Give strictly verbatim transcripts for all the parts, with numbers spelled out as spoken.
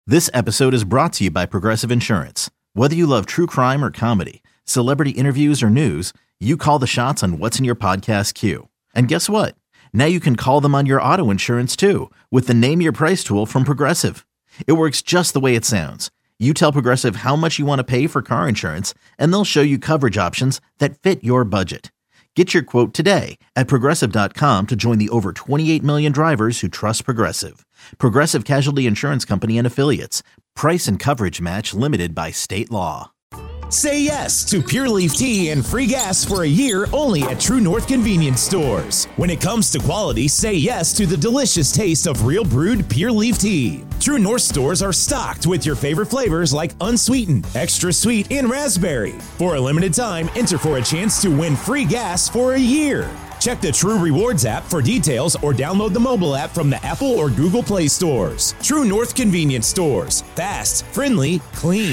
This episode is brought to you by Progressive Insurance. Whether you love true crime or comedy, celebrity interviews or news, you call the shots on what's in your podcast queue. And guess what? Now you can call them on your auto insurance too with the Name Your Price tool from Progressive. It works just the way it sounds. You tell Progressive how much you want to pay for car insurance, and they'll show you coverage options that fit your budget. Get your quote today at Progressive dot com to join the over twenty-eight million drivers who trust Progressive. Progressive Casualty Insurance Company and Affiliates. Price and coverage match limited by state law. Say yes to Pure Leaf Tea and free gas for a year only at True North Convenience Stores. When it comes to quality, say yes to the delicious taste of real brewed Pure Leaf Tea. True North stores are stocked with your favorite flavors like unsweetened, extra sweet, and raspberry. For a limited time, enter for a chance to win free gas for a year. Check the True Rewards app for details or download the mobile app from the Apple or Google Play stores. True North Convenience Stores. Fast, friendly, clean.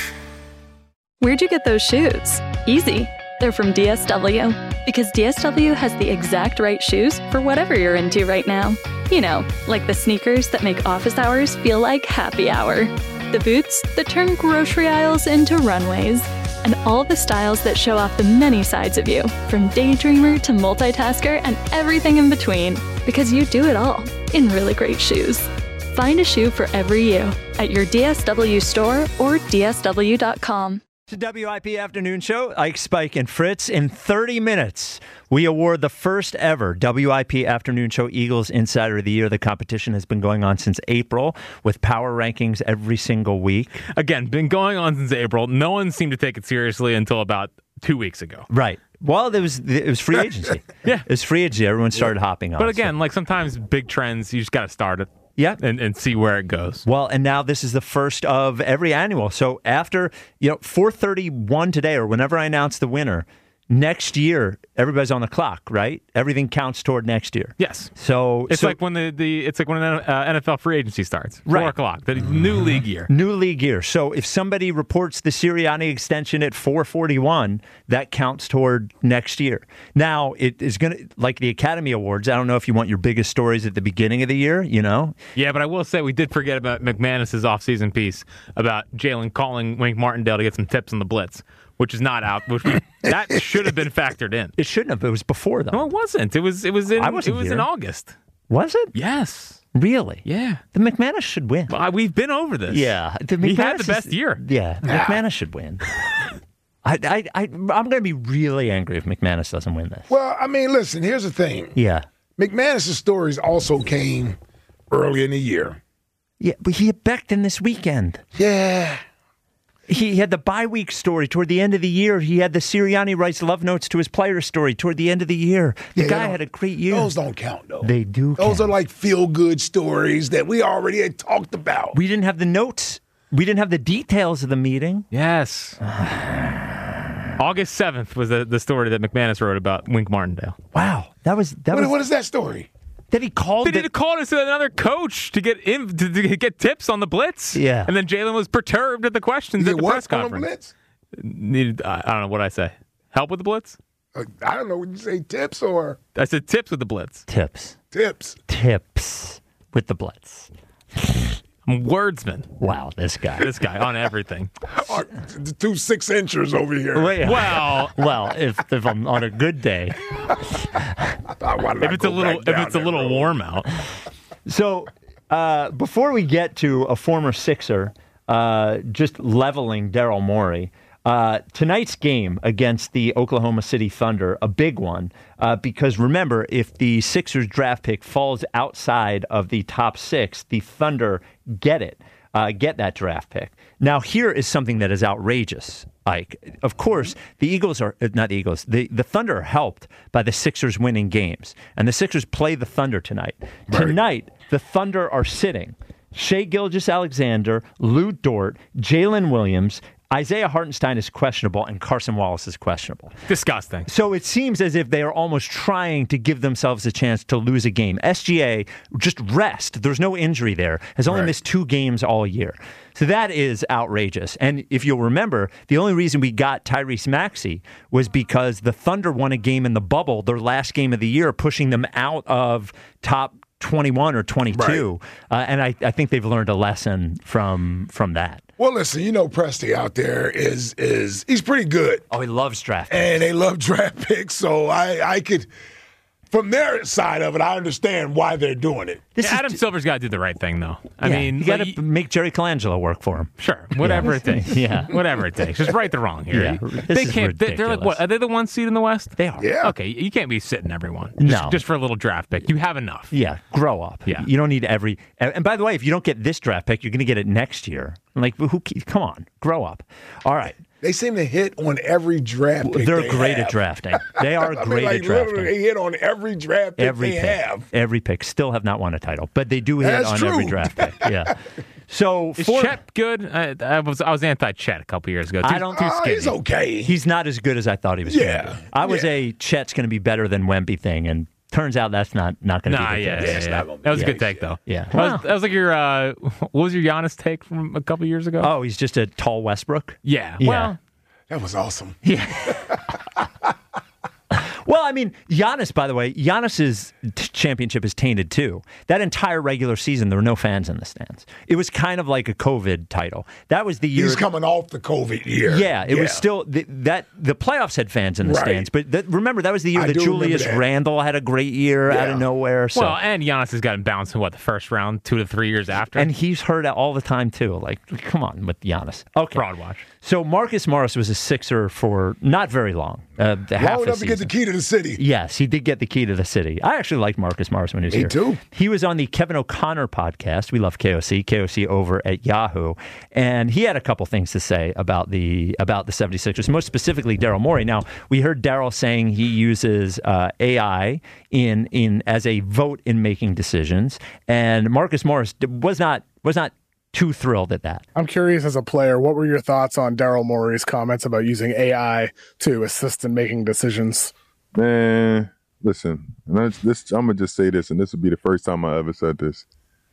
Where'd you get those shoes? Easy. They're from D S W. Because D S W has the exact right shoes for whatever you're into right now. You know, like the sneakers that make office hours feel like happy hour. The boots that turn grocery aisles into runways. And all the styles that show off the many sides of you, from daydreamer to multitasker and everything in between. Because you do it all in really great shoes. Find a shoe for every you at your D S W store or D S W dot com. To W I P Afternoon Show, Ike, Spike, and Fritz. In thirty minutes, we award the first ever W I P Afternoon Show Eagles Insider of the Year. The competition has been going on since April with power rankings every single week. Again, been going on since April. No one seemed to take it seriously until about two weeks ago. Right. Well, it was it was free agency. Yeah. It was free agency. Everyone started yeah. hopping on. But again, so. like sometimes big trends, you just got to start it. Yeah. And, and see where it goes. Well, and now this is the first of every annual. So after, you know, four thirty-one today, or whenever I announce the winner, next year, everybody's on the clock, right? Everything counts toward next year. Yes. So it's so, like when the, the it's like when an uh, N F L free agency starts. Right. Four o'clock. The new league year. New league year. So if somebody reports the Sirianni extension at four forty-one, that counts toward next year. Now it is going to, like the Academy Awards. I don't know if you want your biggest stories at the beginning of the year. You know. Yeah, but I will say we did forget about McManus's offseason piece about Jalen calling Wink Martindale to get some tips on the blitz. Which is not out. Which we, that should have been factored in. It shouldn't have. It was before though. No, it wasn't. It was. It was in. I wasn't It was here. in August. Was it? Yes. Really? Yeah. The McManus should win. Well, we've been over this. Yeah. The he had the is, best year. Yeah. Yeah. McManus should win. I, I, I, I'm going to be really angry if McManus doesn't win this. Well, I mean, listen. Here's the thing. Yeah. McManus' stories also came early in the year. Yeah, but he had Becton this weekend. Yeah. He had the bye week story toward the end of the year. He had the Sirianni writes love notes to his player story toward the end of the year. The yeah, guy had a great year. Those don't count, though. They do Those count. are like feel-good stories that we already had talked about. We didn't have the notes. We didn't have the details of the meeting. Yes. August seventh was the, the story that McManus wrote about Wink Martindale. Wow. That was that what, was what is that story? That he called. Did he call to another coach to get in to, to get tips on the blitz? Yeah, and then Jalen was perturbed at the questions at the what press conference. Blitz? Needed, I don't know what I say. Help with the blitz? Uh, I don't know. Would you say tips or? I said tips with the blitz. Tips. Tips. Tips with the blitz. I'm a wordsman. Wow, this guy. This guy on everything. The two six inchers over here. Wait, well, well, if, if I'm on a good day, if it's a little if it's a little road. warm out. So uh, before we get to a former Sixer uh, just leveling Daryl Morey. Uh, tonight's game against the Oklahoma City Thunder, a big one, uh, because remember, if the Sixers draft pick falls outside of the top six, the Thunder get it, uh, get that draft pick. Now, here is something that is outrageous, Ike. Of course, the Eagles are, not the Eagles, the, the Thunder are helped by the Sixers winning games, and the Sixers play the Thunder tonight. Right. Tonight, the Thunder are sitting Shai Gilgeous-Alexander, Lou Dort, Jalen Williams, Isaiah Hartenstein is questionable, and Carson Wallace is questionable. Disgusting. So it seems as if they are almost trying to give themselves a chance to lose a game. S G A, just rest. There's no injury there. Has only right. missed two games all year. So that is outrageous. And if you'll remember, the only reason we got Tyrese Maxey was because the Thunder won a game in the bubble, their last game of the year, pushing them out of top twenty-one or twenty-two, Right. uh, and I, I think they've learned a lesson from from that. Well, listen, you know Presti out there is is he's pretty good. Oh, he loves draft picks. And they love draft picks, so I, I could – from their side of it, I understand why they're doing it. This Yeah, is- Adam Silver's got to do the right thing, though. I yeah, mean, you got like, to make Jerry Colangelo work for him. sure, whatever Yeah. it takes. Yeah. whatever it takes. Just right the wrong here. Yeah. They This is can't. They, they're like ridiculous. what? Are they the one seed in the West? They are. Yeah. Okay, you can't be sitting everyone. Just, No. just for a little draft pick. You have enough. Yeah, grow up. Yeah. You don't need every. And by the way, if you don't get this draft pick, you're going to get it next year. I'm like, who? Come on, grow up. All right. They seem to hit on every draft pick They're they great have. at drafting. They are I mean, great like, at drafting. literally, they hit on every draft pick Every they pick, have. every pick. Still have not won a title, but they do hit That's on true. every draft pick. Yeah. So Is for, Chet good? I, I was I was anti Chet a couple years ago. Too, I don't- too Oh, skinny. he's okay. he's not as good as I thought he was. Yeah. Gonna be. I was Yeah. a Chet's going to be better than Wemby thing, and turns out that's not not going to Nah, be the yeah, case. yeah, it's yeah. not gonna be That was a the good case, take, though. Yeah. That was, Wow. that was like your, uh, what was your Giannis take from a couple years ago? Oh, he's just a tall Westbrook. yeah. Yeah. Well, That was awesome. Well, I mean, Giannis, by the way, Giannis's t- championship is tainted too. That entire regular season, there were no fans in the stands. It was kind of like a COVID title. That was the year. He's coming off the COVID year. Yeah, it was still the, that the playoffs had fans in the Right. stands, but that, remember that was the year I that do remember Julius that. Randle had a great year out of Yeah. nowhere. So. well, and Giannis has gotten bounced in what the first round, two to three years after. and he's hurt all the time too. Like, come on with Giannis. Okay, Broad watch. So Marcus Morris was a Sixer for not very long. Uh, the half Long a enough to get the season. key to the city. Yes, he did get the key to the city. I actually liked Marcus Morris when he was Me here. too. He was on the Kevin O'Connor podcast. We love K O C, K O C over at Yahoo. And he had a couple things to say about the about the 76ers, most specifically Daryl Morey. Now, we heard Daryl saying he uses uh, A I in in as a vote in making decisions. And Marcus Morris was not was not too thrilled at that. I'm curious, as a player, what were your thoughts on Daryl Morey's comments about using A I to assist in making decisions? Man, listen, and that's, this, I'm going to just say this, and this will be the first time I ever said this.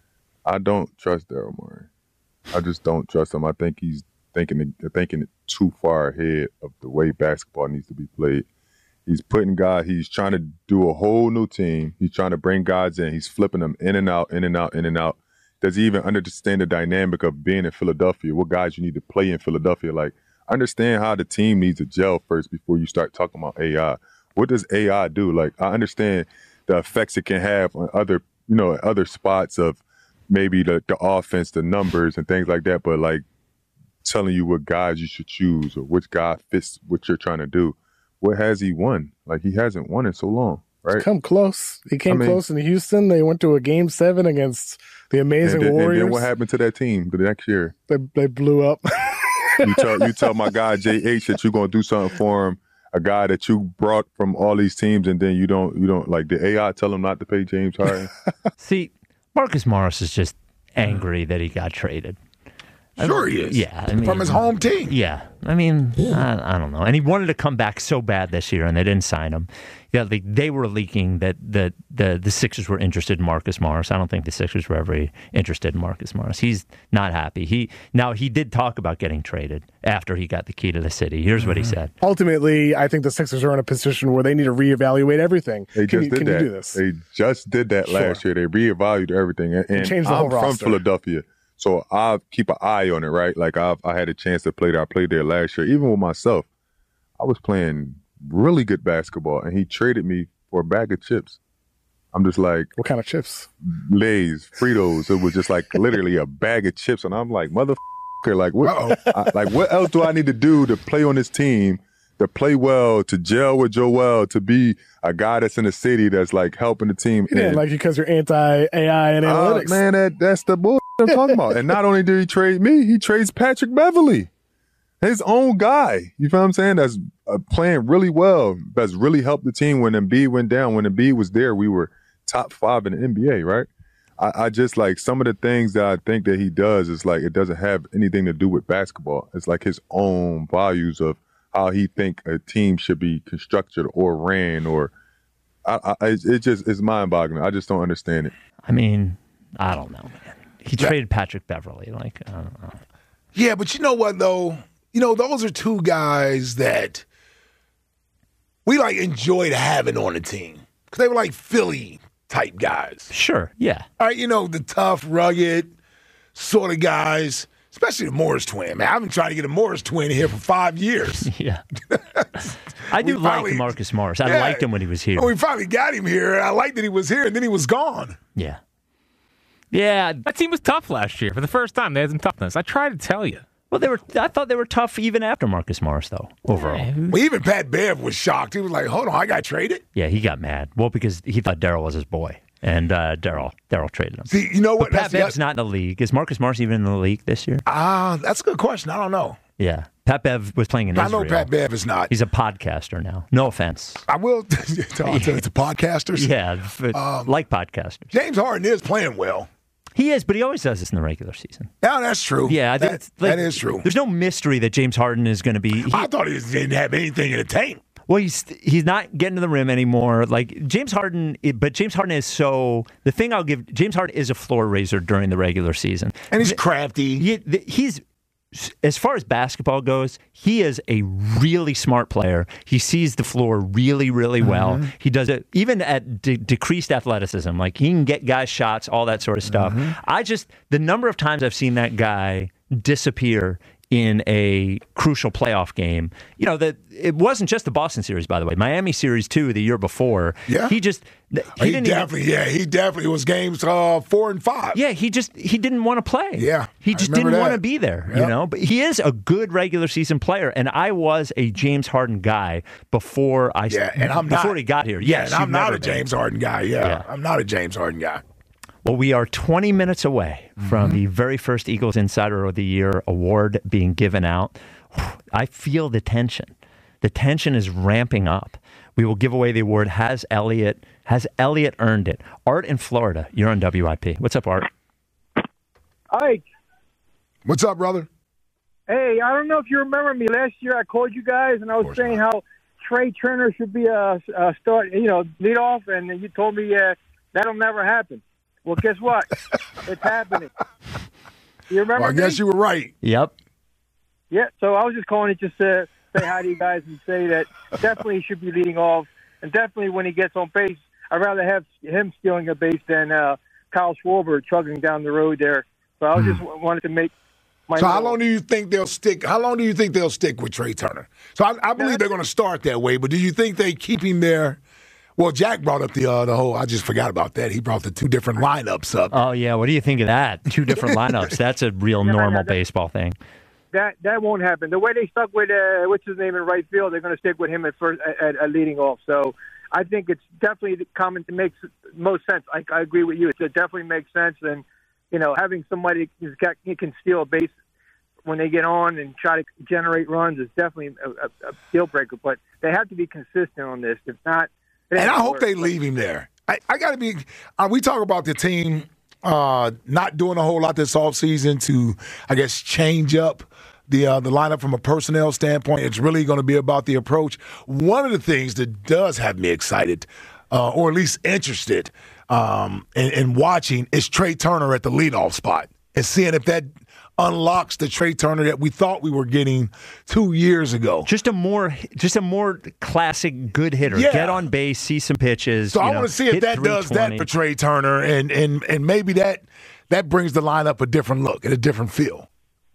I don't trust Daryl Morey. I just don't trust him. I think he's thinking thinking too far ahead of the way basketball needs to be played. He's putting guys, he's trying to do a whole new team. He's trying to bring guys in. He's flipping them in and out, in and out, in and out. Does he even understand the dynamic of being in Philadelphia? What guys you need to play in Philadelphia? Like, understand how the team needs to gel first before you start talking about A I. What does A I do? Like, I understand the effects it can have on other, you know, other spots of maybe the, the offense, the numbers and things like that, but like telling you what guys you should choose or which guy fits what you're trying to do. What has he won? Like, he hasn't won in so long, right? Come close. He came I mean- close in Houston. They went to a game seven against the amazing and, then, and Warriors. then what happened to that team the next year? They, they blew up. You tell you tell my guy J H that you're gonna do something for him, a guy that you brought from all these teams, and then you don't you don't like the A I tell him not to pay James Harden. See, Marcus Morris is just angry that he got traded. Sure he is. Yeah, I mean, From his home team. Yeah, I mean, I, I don't know. And he wanted to come back so bad this year, and they didn't sign him. Yeah, they, they were leaking that the, the the Sixers were interested in Marcus Morris. I don't think the Sixers were ever interested in Marcus Morris. He's not happy. He now he did talk about getting traded after he got the key to the city. Here's what he said. Ultimately, I think the Sixers are in a position where they need to reevaluate everything. They can just you, did can that. you do this? They just did that last year. They reevaluated everything, and, and changed the I'm whole from roster. Philadelphia, so I keep an eye on it. Right, like I've I had a chance to play there. I played there last year. Even with myself, I was playing really good basketball, and he traded me for a bag of chips. I'm just like, What kind of chips? Lay's, Fritos. It was just like literally a bag of chips, and I'm like, motherfucker, like what? I, like what else do I need to do to play on this team, to play well, to gel with Joel, to be a guy that's in the city that's like helping the team? He didn't And- like you because you're anti A I and Uh, analytics. man, that that's the bull I'm talking about. And not only did he trade me, he trades Patrick Beverly, his own guy. You feel what I'm saying? That's uh, playing really well. That's really helped the team when Embiid went down. When Embiid was there, we were top five in the N B A, right? I, I just like some of the things that I think that he does is like it doesn't have anything to do with basketball. It's like his own values of how he think a team should be constructed or ran, or I, I, it just is mind-boggling. I just don't understand it. I mean, I don't know, man. He traded Patrick Beverly. Like, I don't know. Yeah, but you know what, though? You know, those are two guys that we, like, enjoyed having on the team because they were like Philly type guys. Sure, yeah. All right, you know, the tough, rugged sort of guys, especially the Morris twin. Man, I've been trying to get a Morris twin here for five years. Yeah. I do We like finally- Marcus Morris. I Yeah. liked him when he was here. And we finally got him here, and I liked that he was here, and then he was gone. Yeah. Yeah. That team was tough last year. For the first time, they had some toughness. I tried to tell you. Well, they were. I thought they were tough even after Marcus Morris, though, overall. Well, even Pat Bev was shocked. He was like, hold on, I got traded? Yeah, he got mad. Well, because he thought Daryl was his boy. And uh, Daryl Daryl traded him. See, you know what? But Pat That's the- Bev's not in the league. Is Marcus Morris even in the league this year? Ah, that's a good question. I don't know. Yeah. Pat Bev was playing in I Israel. know Pat Bev is not. He's a podcaster now. No offense. I will to, to, to podcasters. Yeah, but Um, like podcasters. James Harden is playing well. He is, but he always does this in the regular season. Yeah, that's true. Yeah, I think that, it's like, that is true. There's no mystery that James Harden is going to be. He, I thought he didn't have anything in the tank. Well, he's he's not getting to the rim anymore. Like James Harden, but James Harden is so. The thing I'll give James Harden is a floor raiser during the regular season, And he's crafty. He, he's as far as basketball goes, he is a really smart player. He sees the floor really, really well. Mm-hmm. He does it even at de- decreased athleticism. Like he can get guys shots, all that sort of stuff. Mm-hmm. I just the number of times I've seen that guy disappear in a crucial playoff game. You know, that it wasn't just the Boston series, by the way. Miami series two, the year before. Yeah. He just he, He, didn't definitely, even, yeah, he definitely was games uh, four and five. yeah, he just he didn't want to play. Yeah, he I just remember didn't that. want to be there. You Yep. know, but he is a good regular season player, and I was a James Harden guy before I Yeah, and I'm before not. he got here. Yeah, Yes, and I'm you've not never a been. James Harden guy. Yeah, Yeah. I'm not a James Harden guy. Well, we are twenty minutes away from Mm-hmm. the very first Eagles Insider of the Year award being given out. I feel the tension. The tension is ramping up. We will give away the award. Has Elliot has Elliot earned it? Art in Florida. You're on W I P. What's up, Art? Hi. What's up, brother? Hey, I don't know if you remember me. Last year I called you guys and I was saying how Trey Turner should be a, a start, you know, lead off, and you told me uh, that'll never happen. Well, guess what? It's happening. You remember Well, I guess me? you were right. Yep. Yeah, so I was just calling to just uh, say hi to you guys and say that definitely he should be leading off, and definitely when he gets on base, I'd rather have him stealing a base than uh, Kyle Schwarber chugging down the road there. So I was just wanted to make my. So how little- long do you think they'll stick? How long do you think they'll stick with Trey Turner? So I, I believe they're going to start that way, but do you think they keep him there? Well, Jack brought up the uh, the whole. I just forgot about that. He brought the two different lineups up. Oh yeah. What do you think of that? Two different lineups. That's a real Yeah, normal yeah, that- baseball thing. That that won't happen. The way they stuck with uh, what's his name in right field, they're going to stick with him at first at, at leading off. So I think it's definitely common to make most sense. I, I agree with you. It definitely makes sense. And you know, having somebody who's got, he can steal a base when they get on and try to generate runs is definitely a, a, a deal breaker. But they have to be consistent on this. If not, it And ain't I gonna hope work. they leave him there. I, I got to be. Uh, we talk about the team uh, not doing a whole lot this offseason to, I guess, change up the uh, the lineup from a personnel standpoint. It's really going to be about the approach. One of the things that does have me excited, uh, or at least interested, um, in, in watching is Trey Turner at the leadoff spot and seeing if that unlocks the Trey Turner that we thought we were getting two years ago. Just a more, just a more classic good hitter. Yeah. Get on base, see some pitches. So you I know, want to see if hit that does that three twenty. for Trey Turner, and and and maybe that that brings the lineup a different look and a different feel.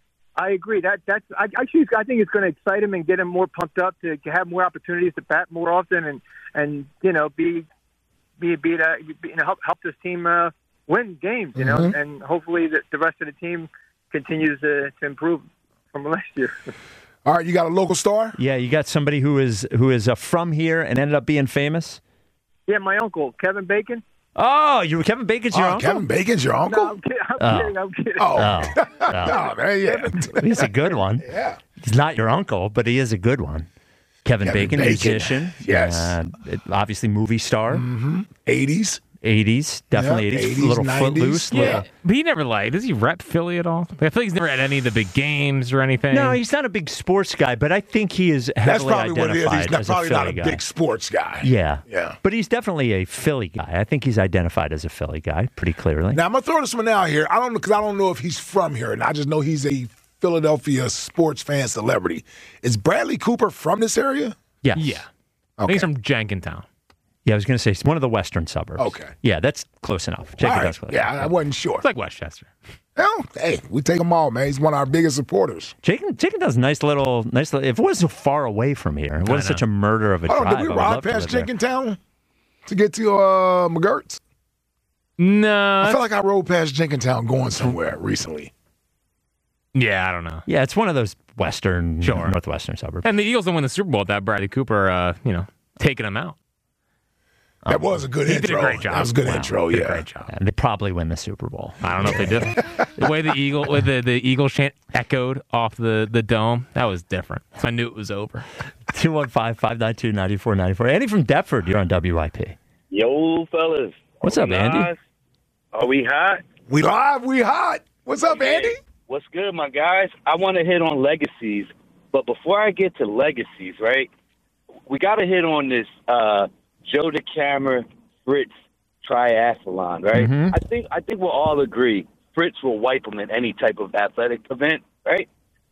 I agree. That that's I actually I think it's going to excite him and get him more pumped up to, to have more opportunities to bat more often and and you know be be be, the, be you know, help help this team uh, win games. You know, Mm-hmm. and hopefully the, the rest of the team continues to, to improve from last year. All right, you got a local star? Yeah, you got somebody who is who is uh, from here and ended up being famous. Yeah, my uncle Kevin Bacon. Oh, you Kevin Bacon's your Oh, uncle. Kevin Bacon's your uncle? No, I'm kidding. I'm Oh. kidding. I'm kidding. Oh, Oh, oh. oh, there you go. He's a good one. Yeah. He's not your uncle, but he is a good one. Kevin, Kevin Bacon, Bacon. musician. Yes. Uh, obviously, movie star. eighties. eighties, definitely Yeah, eighties. eighties, A little nineties. footloose. Yeah, Little... but he never like. Does he rep Philly at all? I feel like he's never at any of the big games or anything. No, he's not a big sports guy, but I think he is That's heavily probably what it is. identified He's not, as a probably Philly not a guy. big sports guy. Yeah. Yeah. But he's definitely a Philly guy. I think he's identified as a Philly guy pretty clearly. Now I'm gonna throw this one out here. I don't know because I don't know if he's from here, and I just know he's a Philadelphia sports fan celebrity. Is Bradley Cooper from this area? Yes. Yeah, I think he's from Jenkintown. Yeah, I was going to say it's one of the western suburbs. Okay. Yeah, that's close enough. All right. Chickendo's close. Yeah, I wasn't sure. It's like Westchester. Well, hey, we take them all, man. He's one of our biggest supporters. Chicken, Chicken does nice little, nice little. If it wasn't so far away from here, it wasn't such a murder of a Oh, drive. did we I would ride love to past live there. Jenkintown to get to uh, McGurt's? No. I feel like I rode past Jenkintown going somewhere recently. Yeah, I don't know. Yeah, it's one of those western, Sure. northwestern suburbs. And the Eagles don't win the Super Bowl without Bradley Cooper, uh, you know, taking them out. That was a good He intro. did a great job. That was a good Wow. intro, Did yeah. a great job. Yeah, they probably win the Super Bowl. I don't know if they do. The way the Eagle, with the the Eagle chant echoed off the, the dome, that was different. So I knew it was over. two one five, five nine two, nine four nine four. Andy from Deptford, you're on W I P. Yo, fellas. What's Are up, we Andy? live? Are we hot? We live, we hot. What's up, Andy? What's good, my guys? I want to hit on legacies, but before I get to legacies, right, we got to hit on this uh, Joe DeCamara Fritz triathlon, right? Mhm. I think I think we'll all agree Fritz will wipe him in any type of athletic event, right?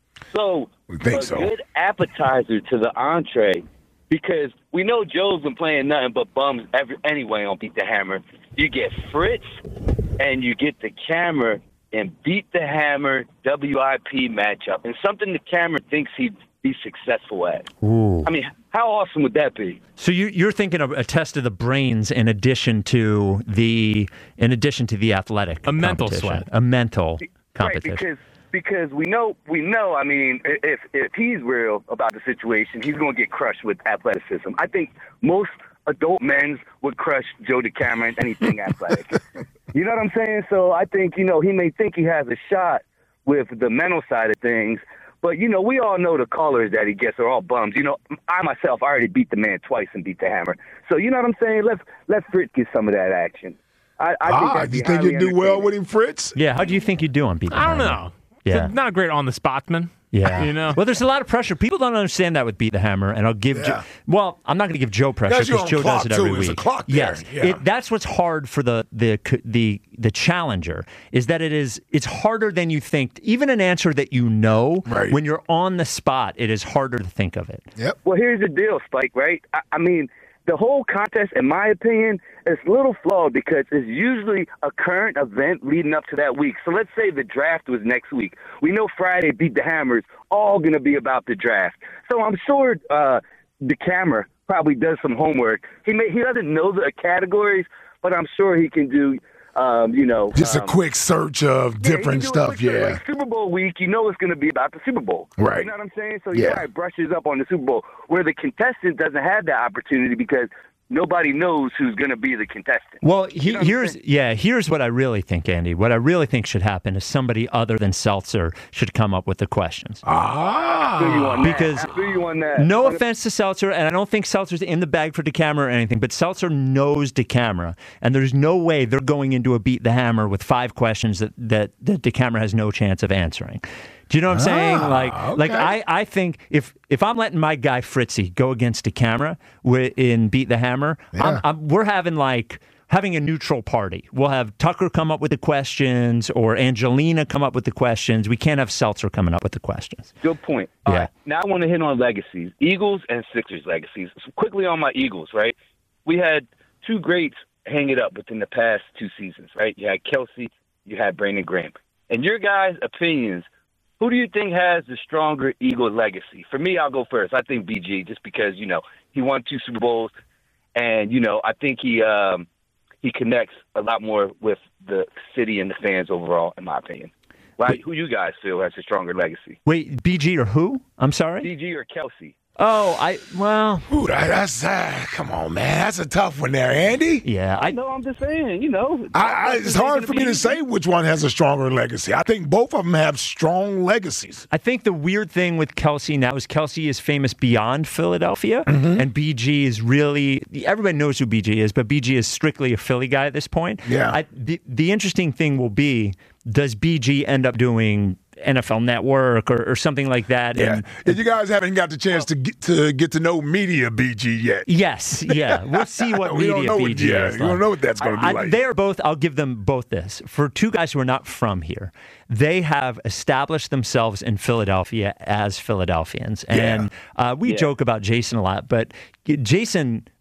So, We think a so. good appetizer to the entree, because we know Joe's been playing nothing but bums every, anyway on Beat the Hammer. You get Fritz and you get the camera and Beat the Hammer W I P matchup, and something the camera thinks he'd be successful at. Ooh. I mean, how awesome would that be? So you, you're thinking of a test of the brains in addition to the in addition to the athletic A mental competition. sweat. A mental Right, competition. because because we know we know. I mean, if if he's real about the situation, he's going to get crushed with athleticism. I think most adult men would crush Joe DeCamara in anything athletic. You know what I'm saying? So I think, you know, he may think he has a shot with the mental side of things, but, you know, we all know the callers that he gets are all bums. You know, I myself, I already beat the man twice and beat the Hammer. So, you know what I'm saying? Let's let Fritz get some of that action. I, I think Ah, that'd be you think highly you'd do well entertaining. with him, Fritz? Yeah, how do you think you'd do on Beat the I don't Hammer? know. Yeah. It's not a great on the spotsman. Yeah. You know? Well, there's a lot of pressure. People don't understand that with Beat the Hammer, and I'll give Yeah. Joe, well, I'm not going to give Joe pressure That's your because own Joe clock, does it every too. There's a week. clock there. Yes. Yeah. It, that's what's hard for the, the the the challenger is that it is it's harder than you think. Even an answer that you know, Right. when you're on the spot, it is harder to think of it. Yep. Well, here's the deal, Spike, right? I, I mean, the whole contest, in my opinion, is a little flawed because it's usually a current event leading up to that week. So let's say the draft was next week. We know Friday Beat the Hammers all going to be about the draft. So I'm sure uh, the camera probably does some homework. He may, he doesn't know the categories, but I'm sure he can do, um, you know. Just um, a quick search of yeah, you different do a stuff, quick search. yeah. Like Super Bowl week, you know it's going to be about the Super Bowl. Right. You know what I'm saying? So Yeah. yeah, it brushes up on the Super Bowl, where the contestant doesn't have that opportunity because nobody knows who's going to be the contestant. Well, he, know what I'm here's saying? yeah, here's what I really think, Andy. What I really think should happen is somebody other than Seltzer should come up with the questions. Ah. I feel you on that. Because I feel you on that. No But- offense to Seltzer, and I don't think Seltzer's in the bag for DeCamara or anything, but Seltzer knows DeCamara, and there's no way they're going into a Beat the Hammer with five questions that, that, that DeCamara has no chance of answering. Do you know what I'm saying? Ah, Like, okay. like I, I think if if I'm letting my guy Fritzy go against DeCamara wi- in Beat the Hammer, Yeah. I'm, I'm, we're having like having a neutral party. We'll have Tucker come up with the questions or Angelina come up with the questions. We can't have Seltzer coming up with the questions. Good point. All Yeah. right, now I want to hit on legacies. Eagles and Sixers legacies. So quickly on my Eagles, right? We had two greats hang it up within the past two seasons, right? You had Kelsey, you had Brandon Graham. And your guys' opinions, who do you think has the stronger Eagle legacy? For me, I'll go first. I think B G, just because, you know, he won two Super Bowls, and, you know, I think he um, he connects a lot more with the city and the fans overall, in my opinion. Like, who you guys feel has a stronger legacy? Wait, B G or who? I'm sorry? B G or Kelsey? Oh, I, well, Ooh, that, that's, uh, come on, man. That's a tough one there, Andy. yeah. I, No, I'm just saying, you know. I, I, it's hard for me to say which one has a stronger legacy. I think both of them have strong legacies. I think the weird thing with Kelsey now is Kelsey is famous beyond Philadelphia, Mm-hmm. and B G is really everybody knows who B G is, but B G is strictly a Philly guy at this point. Yeah. I, the, the interesting thing will be, does B G end up doing N F L Network or, or something like that? Yeah. And, yeah, you guys haven't got the chance to get to get to know media B G yet. yes, yeah, we'll see what We media don't know B what- G yeah, is. you don't like. know what that's gonna be I- I- like. They are both. I'll give them both this. For two guys who are not from here, they have established themselves in Philadelphia as Philadelphians, and uh, we Yeah. joke about Jason a lot, but Jason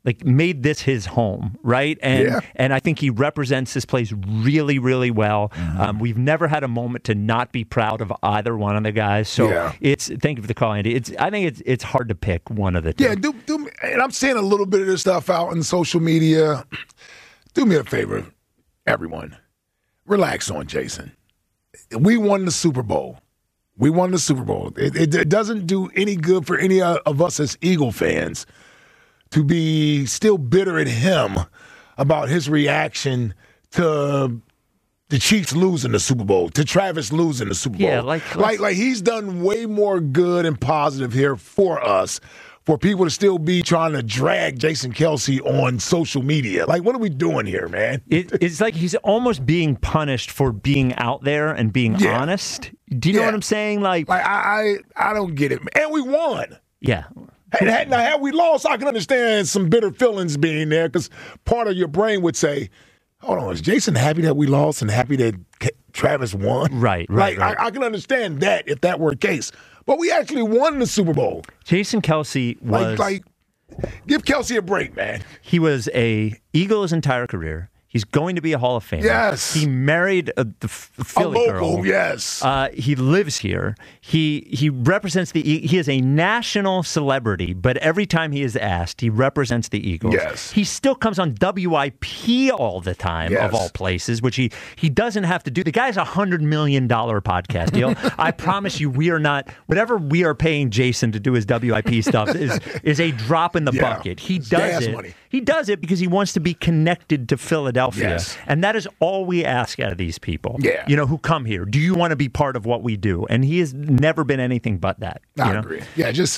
like made this his home, right? And Yeah. and I think he represents this place really, really well. Mm-hmm. Um, we've never had a moment to not be proud of either one of the guys. So Yeah. it's thank you for the call, Andy. It's I think it's it's hard to pick one of the two. Yeah, do, do me, and I'm seeing a little bit of this stuff out in social media. Do me a favor, everyone. Relax on Jason. We won the Super Bowl. We won the Super Bowl. It, it, it doesn't do any good for any of us as Eagle fans to be still bitter at him about his reaction to the Chiefs losing the Super Bowl, to Travis losing the Super Bowl. Yeah, like- like, like he's done way more good and positive here for us. For people to still be trying to drag Jason Kelce on social media. Like, what are we doing here, man? It, it's like he's almost being punished for being out there and being Yeah. honest. Do you know Yeah. what I'm saying? Like, Like, I, I, I don't get it. And we won. yeah. Had, had, now, had we lost, I can understand some bitter feelings being there because part of your brain would say, hold on, is Jason happy that we lost and happy that K- Travis won? Right, right, Like, right. I, I can understand that if that were the case. But we actually won the Super Bowl. Jason Kelce was Like, like give Kelce a break, man. he was a Eagle his entire career. He's going to be a Hall of Famer. Yes. He married a, the F- Philly a local, girl. yes. Uh, he lives here. He he represents the. E- He is a national celebrity, but every time he is asked, he represents the Eagles. Yes. He still comes on W I P all the time, Yes. of all places, which he he doesn't have to do. The guy's a hundred million dollar podcast deal. I promise you, we are not. Whatever we are paying Jason to do his W I P stuff is is a drop in the Yeah. bucket. He It's does gas it. money. He does it because he wants to be connected to Philadelphia. Yes. And that is all we ask out of these people. Yeah. You know, who come here. Do you want to be part of what we do? And he has never been anything but that. I you know? agree. Yeah, just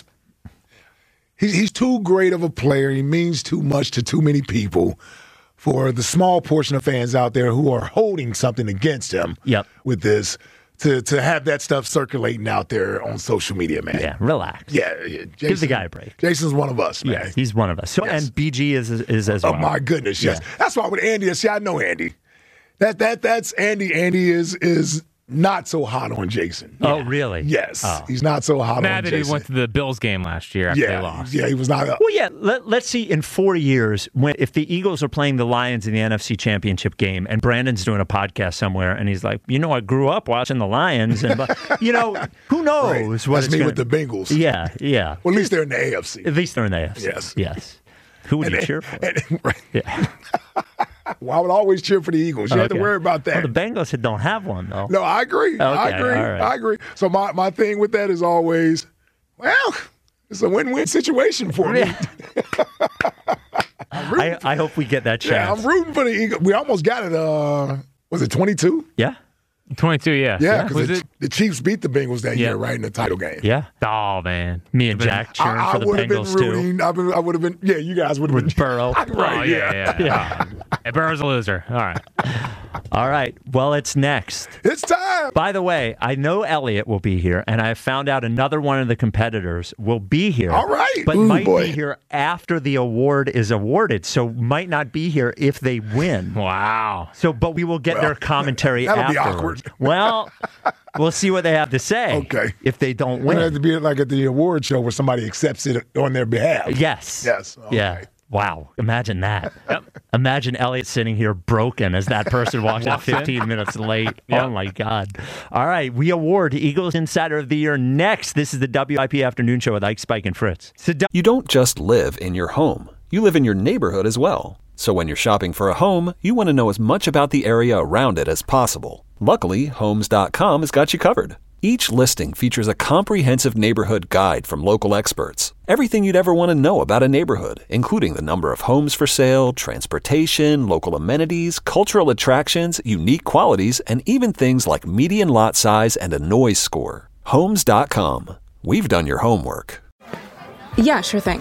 he's he's too great of a player. He means too much to too many people. For the small portion of fans out there who are holding something against him Yep. with this, to to have that stuff circulating out there on social media, man. Yeah, relax. Yeah, yeah. Jason, Give the guy a break. Jason's one of us, man. Yeah, he's one of us. So Yes. and B G is is as Oh well. my goodness, yes. Yeah. That's why with Andy, see, I know Andy. That that that's Andy. Andy is is not so hot on Jason. Oh, really? Yes, Oh. he's not so hot Mad on that Jason. he went to the Bills game last year after yeah, they lost. yeah, he was not. Well, yeah. Let, let's see in four years when if the Eagles are playing the Lions in the N F C Championship game, and Brandon's doing a podcast somewhere, and he's like, you know, I grew up watching the Lions, and you know, who knows Right. what That's it's me gonna, with the Bengals. Yeah, yeah. Well, at least they're in the A F C. At least they're in the A F C. Yes. Yes. Who would And you they- cheer for? and- right. Yeah. Well, I would always cheer for the Eagles. You have to Okay. worry about that. Well, the Bengals don't have one though. No, I agree. I Okay, agree. all right. I agree. So my, my thing with that is always, well, it's a win-win situation for me. Yeah. I, I hope we get that Yeah, chance. I'm rooting for the Eagles. We almost got it. Uh, was it twenty-two? Yeah. twenty-two, yeah. Yeah, Was because it? the Chiefs beat the Bengals that Yeah. year, right in the title game. Yeah. Oh, man. Me and Jack cheering I, for I the would have been Bengals too. rooting. I, been, I would have been. Yeah, you guys would have been. With Burrow. right? Oh, yeah, yeah. yeah. yeah. Hey, Burrow's a loser. All right. All right. Well, it's next. It's time. By the way, I know Elliot will be here, and I found out another one of the competitors will be here. All right. But Ooh, might boy. be here after the award is awarded, so might not be here if they win. Wow. So, but we will get Well, their commentary that'll be afterwards. awkward. Well, we'll see what they have to say. Okay. If they don't We're gonna have win. to be like at the award show where somebody accepts it on their behalf. Yes. Yes. Okay. Yeah. Wow. Imagine that. Imagine Elliot sitting here broken as that person walks out Walks in. fifteen minutes late. Oh, my God. All right. We award Eagles Insider of the Year next. This is the W I P Afternoon Show with Ike, Spike, and Fritz. So, You don't just live in your home. You live in your neighborhood as well. So when you're shopping for a home, you want to know as much about the area around it as possible. Luckily, Homes dot com has got you covered. Each listing features a comprehensive neighborhood guide from local experts. Everything you'd ever want to know about a neighborhood, including the number of homes for sale, transportation, local amenities, cultural attractions, unique qualities, and even things like median lot size and a noise score. Homes dot com. We've done your homework. Yeah, sure thing.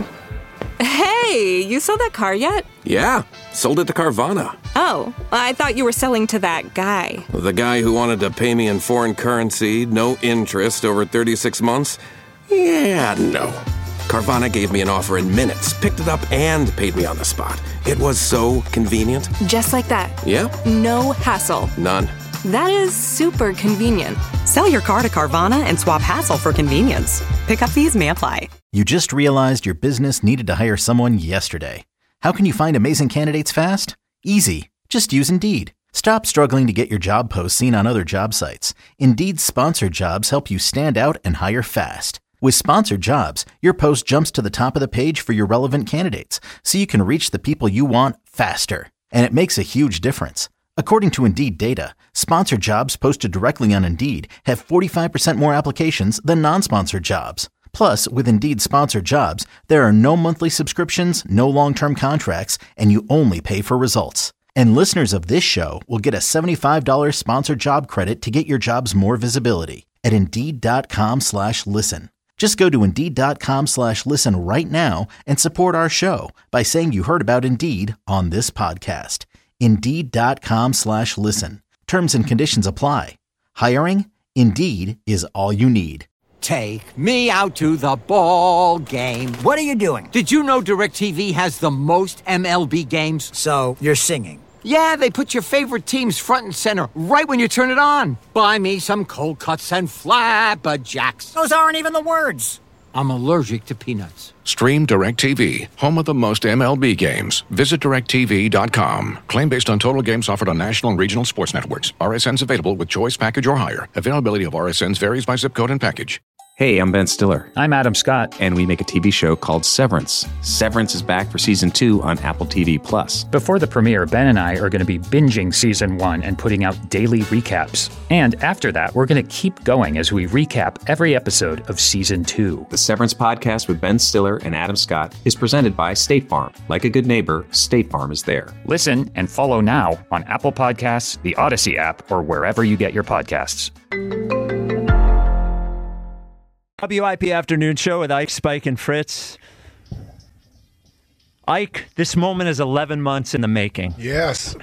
Hey, you sold that car yet? Yeah, sold it to Carvana. Oh, I thought you were selling to that guy. The guy who wanted to pay me in foreign currency, no interest, over thirty-six months? Yeah, no. Carvana gave me an offer in minutes, picked it up, and paid me on the spot. It was so convenient. Just like that. Yeah, No hassle. none. That is super convenient. Sell your car to Carvana and swap hassle for convenience. Pickup fees may apply. You just realized your business needed to hire someone yesterday. How can you find amazing candidates fast? Easy. Just use Indeed. Stop struggling to get your job posts seen on other job sites. Indeed's sponsored jobs help you stand out and hire fast. With sponsored jobs, your post jumps to the top of the page for your relevant candidates, so you can reach the people you want faster. And it makes a huge difference. According to Indeed data, sponsored jobs posted directly on Indeed have forty-five percent more applications than non-sponsored jobs. Plus, with Indeed sponsored jobs, there are no monthly subscriptions, no long-term contracts, and you only pay for results. And listeners of this show will get a seventy-five dollars sponsored job credit to get your jobs more visibility at Indeed.com slash listen. Just go to Indeed.com slash listen right now and support our show by saying you heard about Indeed on this podcast. Indeed.com slash listen. Terms and conditions apply. Hiring? Indeed is all you need. Take me out to the ball game. What are you doing? Did you know DirecTV has the most M L B games? So, you're singing. Yeah, they put your favorite teams front and center right when you turn it on. Buy me some cold cuts and flapjacks. Those aren't even the words. I'm allergic to peanuts. Stream DirecTV, home of the most M L B games. Visit direct T V dot com. Claim based on total games offered on national and regional sports networks. R S Ns available with choice package or higher. Availability of R S Ns varies by zip code and package. Hey, I'm Ben Stiller. I'm Adam Scott. And we make a T V show called Severance. Severance is back for season two on Apple T V Plus. Before the premiere, Ben and I are going to be binging season one and putting out daily recaps. And after that, we're going to keep going as we recap every episode of season two. The Severance podcast with Ben Stiller and Adam Scott is presented by State Farm. Like a good neighbor, State Farm is there. Listen and follow now on Apple Podcasts, the Odyssey app, or wherever you get your podcasts. W I P Afternoon Show with Ike, Spike, and Fritz. Ike, this moment is eleven months in the making. Yes.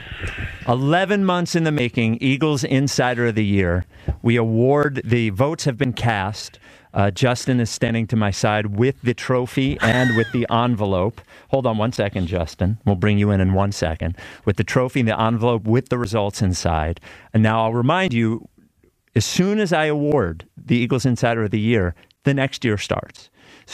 eleven months in the making. Eagles Insider of the Year. We award, the votes have been cast. Uh, Justin is standing to my side with the trophy and with the envelope. Hold on one second, Justin. We'll bring you in in one second. With the trophy and the envelope with the results inside. And now I'll remind you, as soon as I award the Eagles Insider of the Year, the next year starts.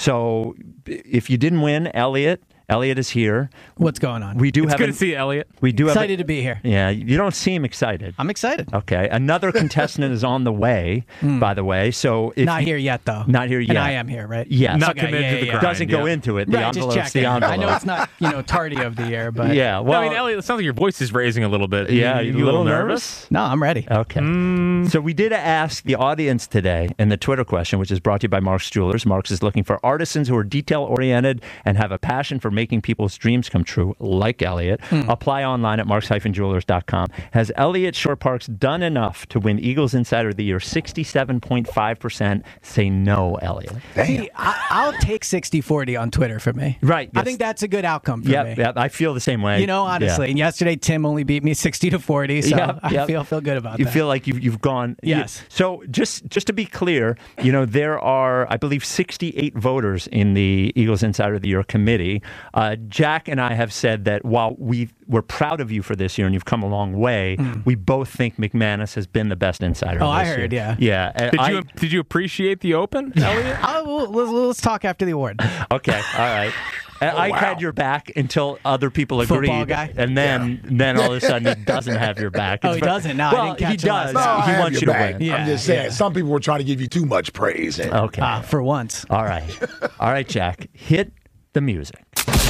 So if you didn't win, Elliot, Elliot is here. What's going on? We do it's have good an, to see you, Elliot. We do excited have a, to be here. Yeah, you don't seem excited. I'm excited. Okay, another contestant is on the way. Mm. By the way, so if not you, here yet, though. Not here yet. And I am here, right? Yes. Not okay, committed yeah, to the yeah, grind. Doesn't go yeah. into it. The right, envelope's just the checking. envelope. I know it's not, you know, tardy of the year, but yeah. Well, I mean, Elliot, it sounds like your voice is raising a little bit. Yeah, you, you you a little nervous? nervous? No, I'm ready. Okay. Mm. So we did ask the audience today in the Twitter question, which is brought to you by Mark's Jewelers. Mark's is looking for artisans who are detail-oriented and have a passion for making people's dreams come true, like Elliot. Hmm. Apply online at marks dash jewelers dot com. Has Elliot Short-Parks done enough to win Eagles Insider of the Year? sixty-seven point five percent say no, Elliot. See, I, I'll take sixty forty on Twitter for me. Right. I think that's a good outcome for yep, me. Yep, I feel the same way. You know, honestly. Yeah. And yesterday, Tim only beat me sixty to forty, so Yep, I yep. feel feel good about you that. You feel like you've, you've gone. Yes. You, so just just to be clear, you know, there are, I believe, sixty-eight voters in the Eagles Insider of the Year committee. Uh, Jack and I have said that while we we're proud of you for this year and you've come a long way, mm. we both think McManus has been the best insider. Oh, this I heard, year. yeah. Yeah. Did I, you did you appreciate the Open, Elliot? I'll, let's, let's talk after the award. Okay. All right. And Oh, Ike wow. had your back until other people agreed, Football guy? and then Yeah. then all of a sudden he doesn't have your back. Oh, It's he very- doesn't? No, I well, didn't catch he it does. last No, I he have wants your you to back. win. Yeah, I'm just saying, yeah. some people were trying to give you too much praise. And Okay. Ah, for once. All right. All right, Jack. Hit the music.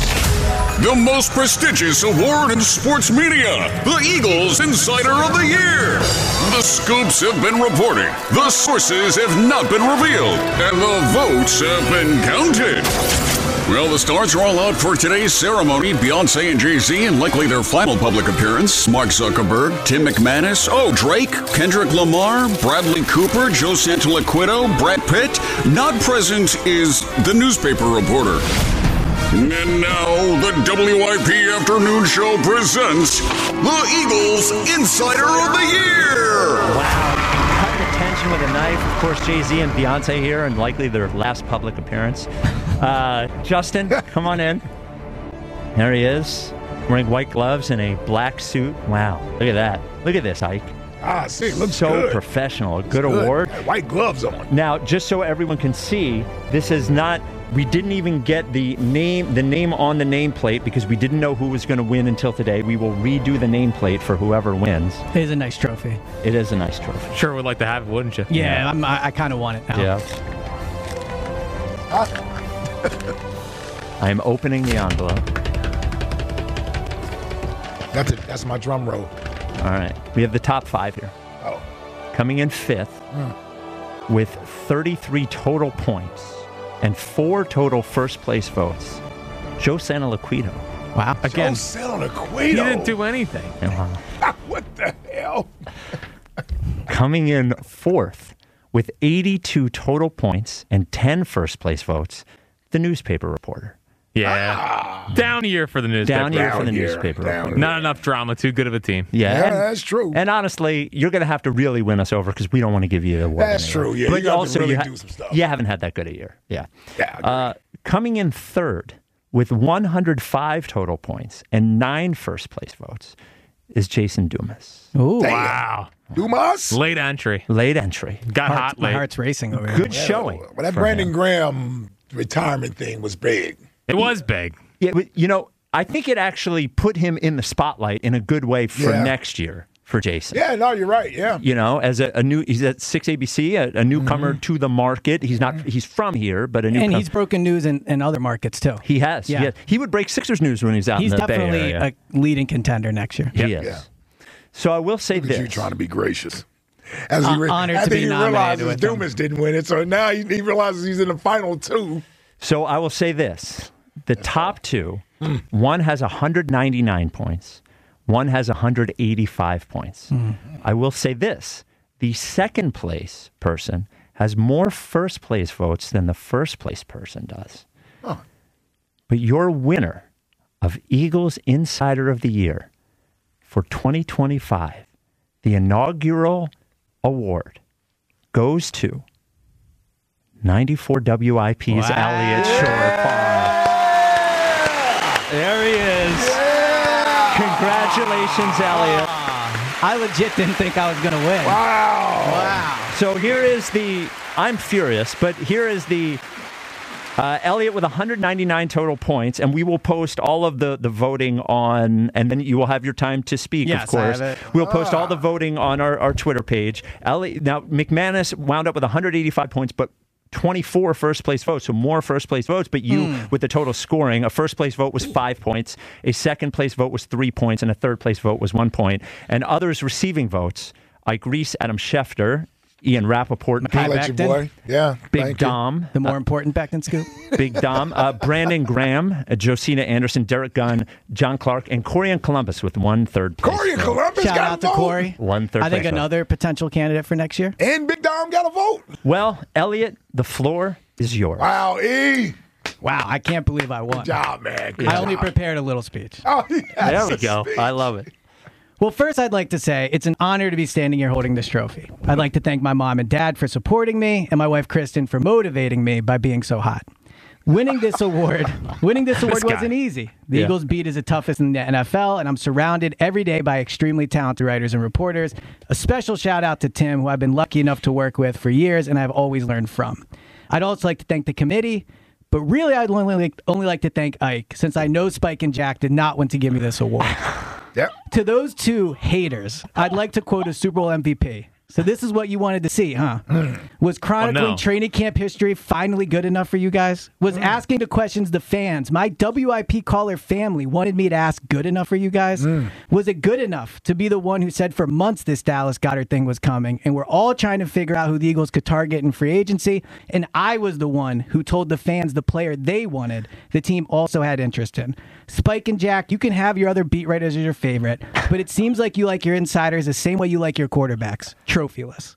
The most prestigious award in sports media, the Eagles Insider of the Year. The scoops have been reported, the sources have not been revealed, and the votes have been counted. Well, the stars are all out for today's ceremony. Beyonce and Jay-Z, and likely their final public appearance. Mark Zuckerberg, Tim McManus, oh, Drake, Kendrick Lamar, Bradley Cooper, Joe Santoliquito, Brad Pitt. Not present is the newspaper reporter. And now, the W I P Afternoon Show presents the Eagles Insider of the Year. Wow. Cut the tension with a knife. Of course, Jay-Z and Beyonce here, and likely their last public appearance. Uh, Justin, come on in. There he is, wearing white gloves and a black suit. Wow. Look at that. Look at this, Ike. Ah, see, it looks so good. professional. A good, Good. award. Got white gloves on. Now, just so everyone can see, this is not We didn't even get the name the name on the nameplate because we didn't know who was going to win until today. We will redo the nameplate for whoever wins. It is a nice trophy. It is a nice trophy. Sure would like to have it, wouldn't you? Yeah, yeah. I'm, I, I kind of want it now. Yeah. I'm opening the envelope. That's it. That's my drum roll. All right. We have the top five here. Oh. Coming in fifth mm. with thirty-three total points and four total first place votes. Joe Santoliquito. Wow. Again, Joe Santoliquito. He didn't do anything. Uh-huh. What the hell? Coming in fourth with eighty-two total points and ten first place votes, the newspaper reporter. Yeah. Ah. Down year for the newspaper. Down year Down for the year. newspaper Down reporter. Not enough drama. Too good of a team. Yeah, Yeah, and, that's true. And honestly, you're going to have to really win us over because we don't want to give you a award. That's anyway. true. Yeah, but you got to also really you, ha- do some stuff. you haven't had that good a year. Yeah. Yeah. Uh, coming in third with one hundred five total points and nine first place votes is Jason Dumas. Ooh. Damn. Wow. Dumas? Late entry. Late entry. Got Heart, hot my late. heart's racing over here. Good showing. Well, that for Brandon him. Graham retirement thing was big. It was big. Yeah, but, you know, I think it actually put him in the spotlight in a good way for Yeah. next year for Jason. Yeah, no, you're right. Yeah. You know, as a, a new, he's at six A B C, a, a newcomer Mm-hmm. to the market. He's not, he's from here, but a newcomer. And he's broken news in, in other markets, too. He has. Yeah. Yeah. He would break Sixers news when he's out He's in the Bay definitely Area. a leading contender next year. He Yep. is. Yeah. So I will say Look at this. you trying to be gracious. As Uh, he re- honored after to be he nominated realizes with them. Dumas didn't win it, so now he, he realizes he's in the final two. So I will say this. The top two, one has one hundred ninety-nine points. One has one hundred eighty-five points. Mm. I will say this. The second place person has more first place votes than the first place person does. Oh. But your winner of Eagles Insider of the Year for twenty twenty-five, the inaugural award, goes to ninety-four W I P's Wow. Elliot Shore. There he is. Yeah. Congratulations, Elliot. I legit didn't think I was going to win. Wow. Wow. So here is the, I'm furious, but here is the, uh, Elliot with one hundred ninety-nine total points, and we will post all of the, the voting on, and then you will have your time to speak, Yes, of course. I have it. We'll post all the voting on our, our Twitter page. Elliot, now, McManus wound up with one hundred eighty-five points, but twenty-four first place votes, so more first place votes, but you Mm. with the total scoring, a first place vote was five points, a second place vote was three points, and a third place vote was one point. And others receiving votes, Ike Reese, Adam Schefter, Ian Rappaport, I'll let you, boy. Yeah. Big thank you. Dom, The more important Becton scoop. Big Dom, uh, Brandon Graham, uh, Josina Anderson, Derek Gunn, John Clark, and Corey and Columbus with one third place. Corey and vote. Columbus Shout got out a to vote. Corey. One third I think place vote. another potential candidate for next year. And Big Dom got a vote. Well, Elliot, the floor is yours. Wow, E. Wow, I can't believe I won. Good job, man. Good I only job. prepared a little speech. Oh, yes, There we a go. speech. I love it. Well, first, I'd like to say it's an honor to be standing here holding this trophy. I'd like to thank my mom and dad for supporting me and my wife, Kristen, for motivating me by being so hot. Winning this award, winning this award This guy. wasn't easy. The Yeah. Eagles beat is the toughest in the N F L, and I'm surrounded every day by extremely talented writers and reporters. A special shout out to Tim, who I've been lucky enough to work with for years and I've always learned from. I'd also like to thank the committee, but really I'd only like, only like to thank Ike, since I know Spike and Jack did not want to give me this award. Yep. To those two haters, I'd like to quote a Super Bowl M V P. So this is what you wanted to see, huh? Was chronicling Oh, no. training camp history finally good enough for you guys? Was asking the questions the fans, my W I P caller family, wanted me to ask good enough for you guys? Was it good enough to be the one who said for months this Dallas Goedert thing was coming, and we're all trying to figure out who the Eagles could target in free agency? And I was the one who told the fans the player they wanted, the team also had interest in. Spike and Jack, you can have your other beat writers as your favorite, but it seems like you like your insiders the same way you like your quarterbacks, trophyless.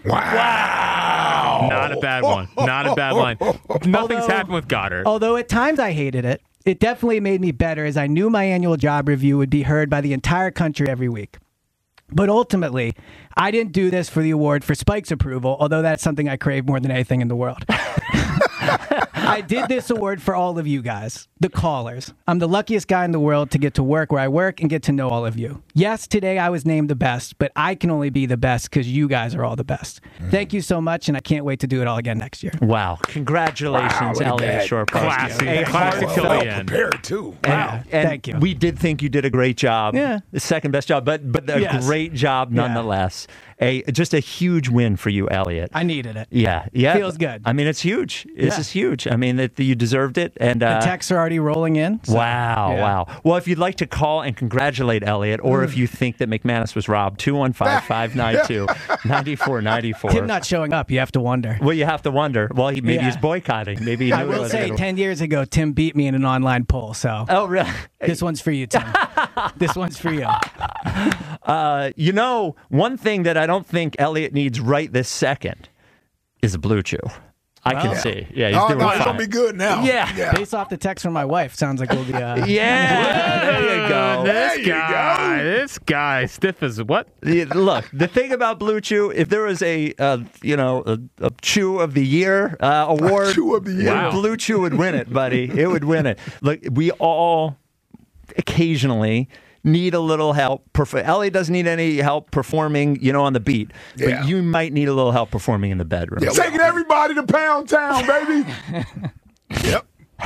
Wow. Not a bad one. Not a bad line. Nothing's Although- happened with Goddard. Although at times I hated it, it definitely made me better as I knew my annual job review would be heard by the entire country every week. But ultimately, I didn't do this for the award for Spike's approval, although that's something I crave more than anything in the world. I did this award for all of you guys, the callers. I'm the luckiest guy in the world to get to work where I work and get to know all of you. Yes, today I was named the best, but I can only be the best because you guys are all the best. Thank you so much, and I can't wait to do it all again next year. Wow. Congratulations, Wow, look at Elliot that. Shortpost. Classy. A Classy till the heartfelt- end. Prepared too. Wow. And Thank you. We did think you did a great job. Yeah. The second best job, but but a Yes. great job nonetheless. A just a huge win for you, Elliot. I needed it. Yeah, yeah. Feels good. I mean, it's huge. This Yeah. is huge. I mean, that you deserved it. And uh, The texts are already rolling in. so- wow, yeah. wow. Well, if you'd like to call and congratulate Elliot, or if you think that McManus was robbed, two one five, five nine two, nine four nine four. Him not showing up, you have to wonder. Well, you have to wonder. Well, he, maybe Yeah. he's boycotting. Maybe he I knew it will was say, gonna- ten years ago, Tim beat me in an online poll. So, Oh, really? this one's for you, Tim. This one's for you. Uh, you know, one thing that I don't think Elliot needs right this second is a Blue Chew. I can Well. see. Yeah, he's Oh, doing no, fine. it's gonna be good now. Yeah. Based off the text from my wife, sounds like we'll be. Uh, Yeah, there you go. This There you guy, go. this guy, stiff as what? Yeah, Look, the thing about Blue Chew, if there was a, uh, you know, a, a Chew of the Year uh, award, Chew of the Year. Wow. Blue Chew would win it, buddy. It would win it. Look, we all occasionally need a little help. Perf- Elliot doesn't need any help performing, you know, on the beat, Yeah. but you might need a little help performing in the bedroom. Yeah, taking everybody to Pound Town, baby. Yep.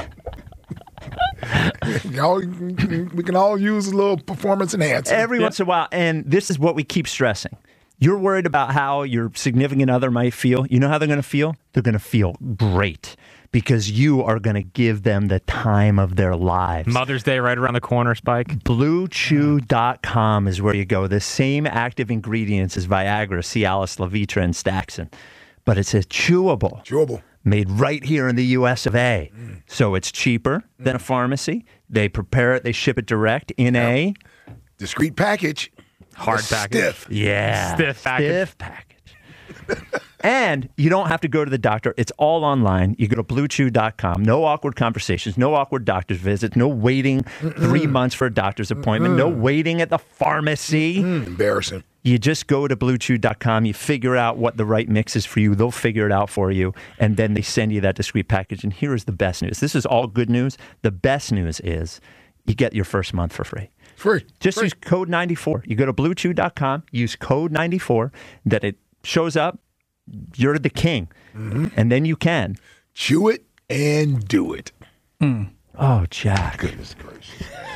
Y'all, we can all use a little performance enhancer. Every once in a while, and this is what we keep stressing. You're worried about how your significant other might feel. You know how they're going to feel? They're going to feel great because you are going to give them the time of their lives. Mother's Day right around the corner, Spike. Blue Chew dot com is where you go. The same active ingredients as Viagra, Cialis, Levitra, and Staxin. But it's a chewable. Chewable. Made right here in the U S of A. Mm. So it's cheaper mm. than a pharmacy. They prepare it, they ship it direct in yep. a discreet package. Hard package. Stiff. Yeah. Stiff package. Stiff package. And you don't have to go to the doctor. It's all online. You go to Blue Chew dot com. No awkward conversations. No awkward doctor's visits. No waiting Mm-mm. three months for a doctor's appointment. Mm-mm. No waiting at the pharmacy. Mm-mm. Embarrassing. You just go to Blue Chew dot com. You figure out what the right mix is for you. They'll figure it out for you. And then they send you that discreet package. And here is the best news. This is all good news. The best news is you get your first month for free. Free. Just Free. use code ninety-four. You go to Blue Chew dot com, use code ninety-four, that it shows up. You're the king. Mm-hmm. And then you can. Chew it and do it. Mm. Oh, Jack. Goodness gracious.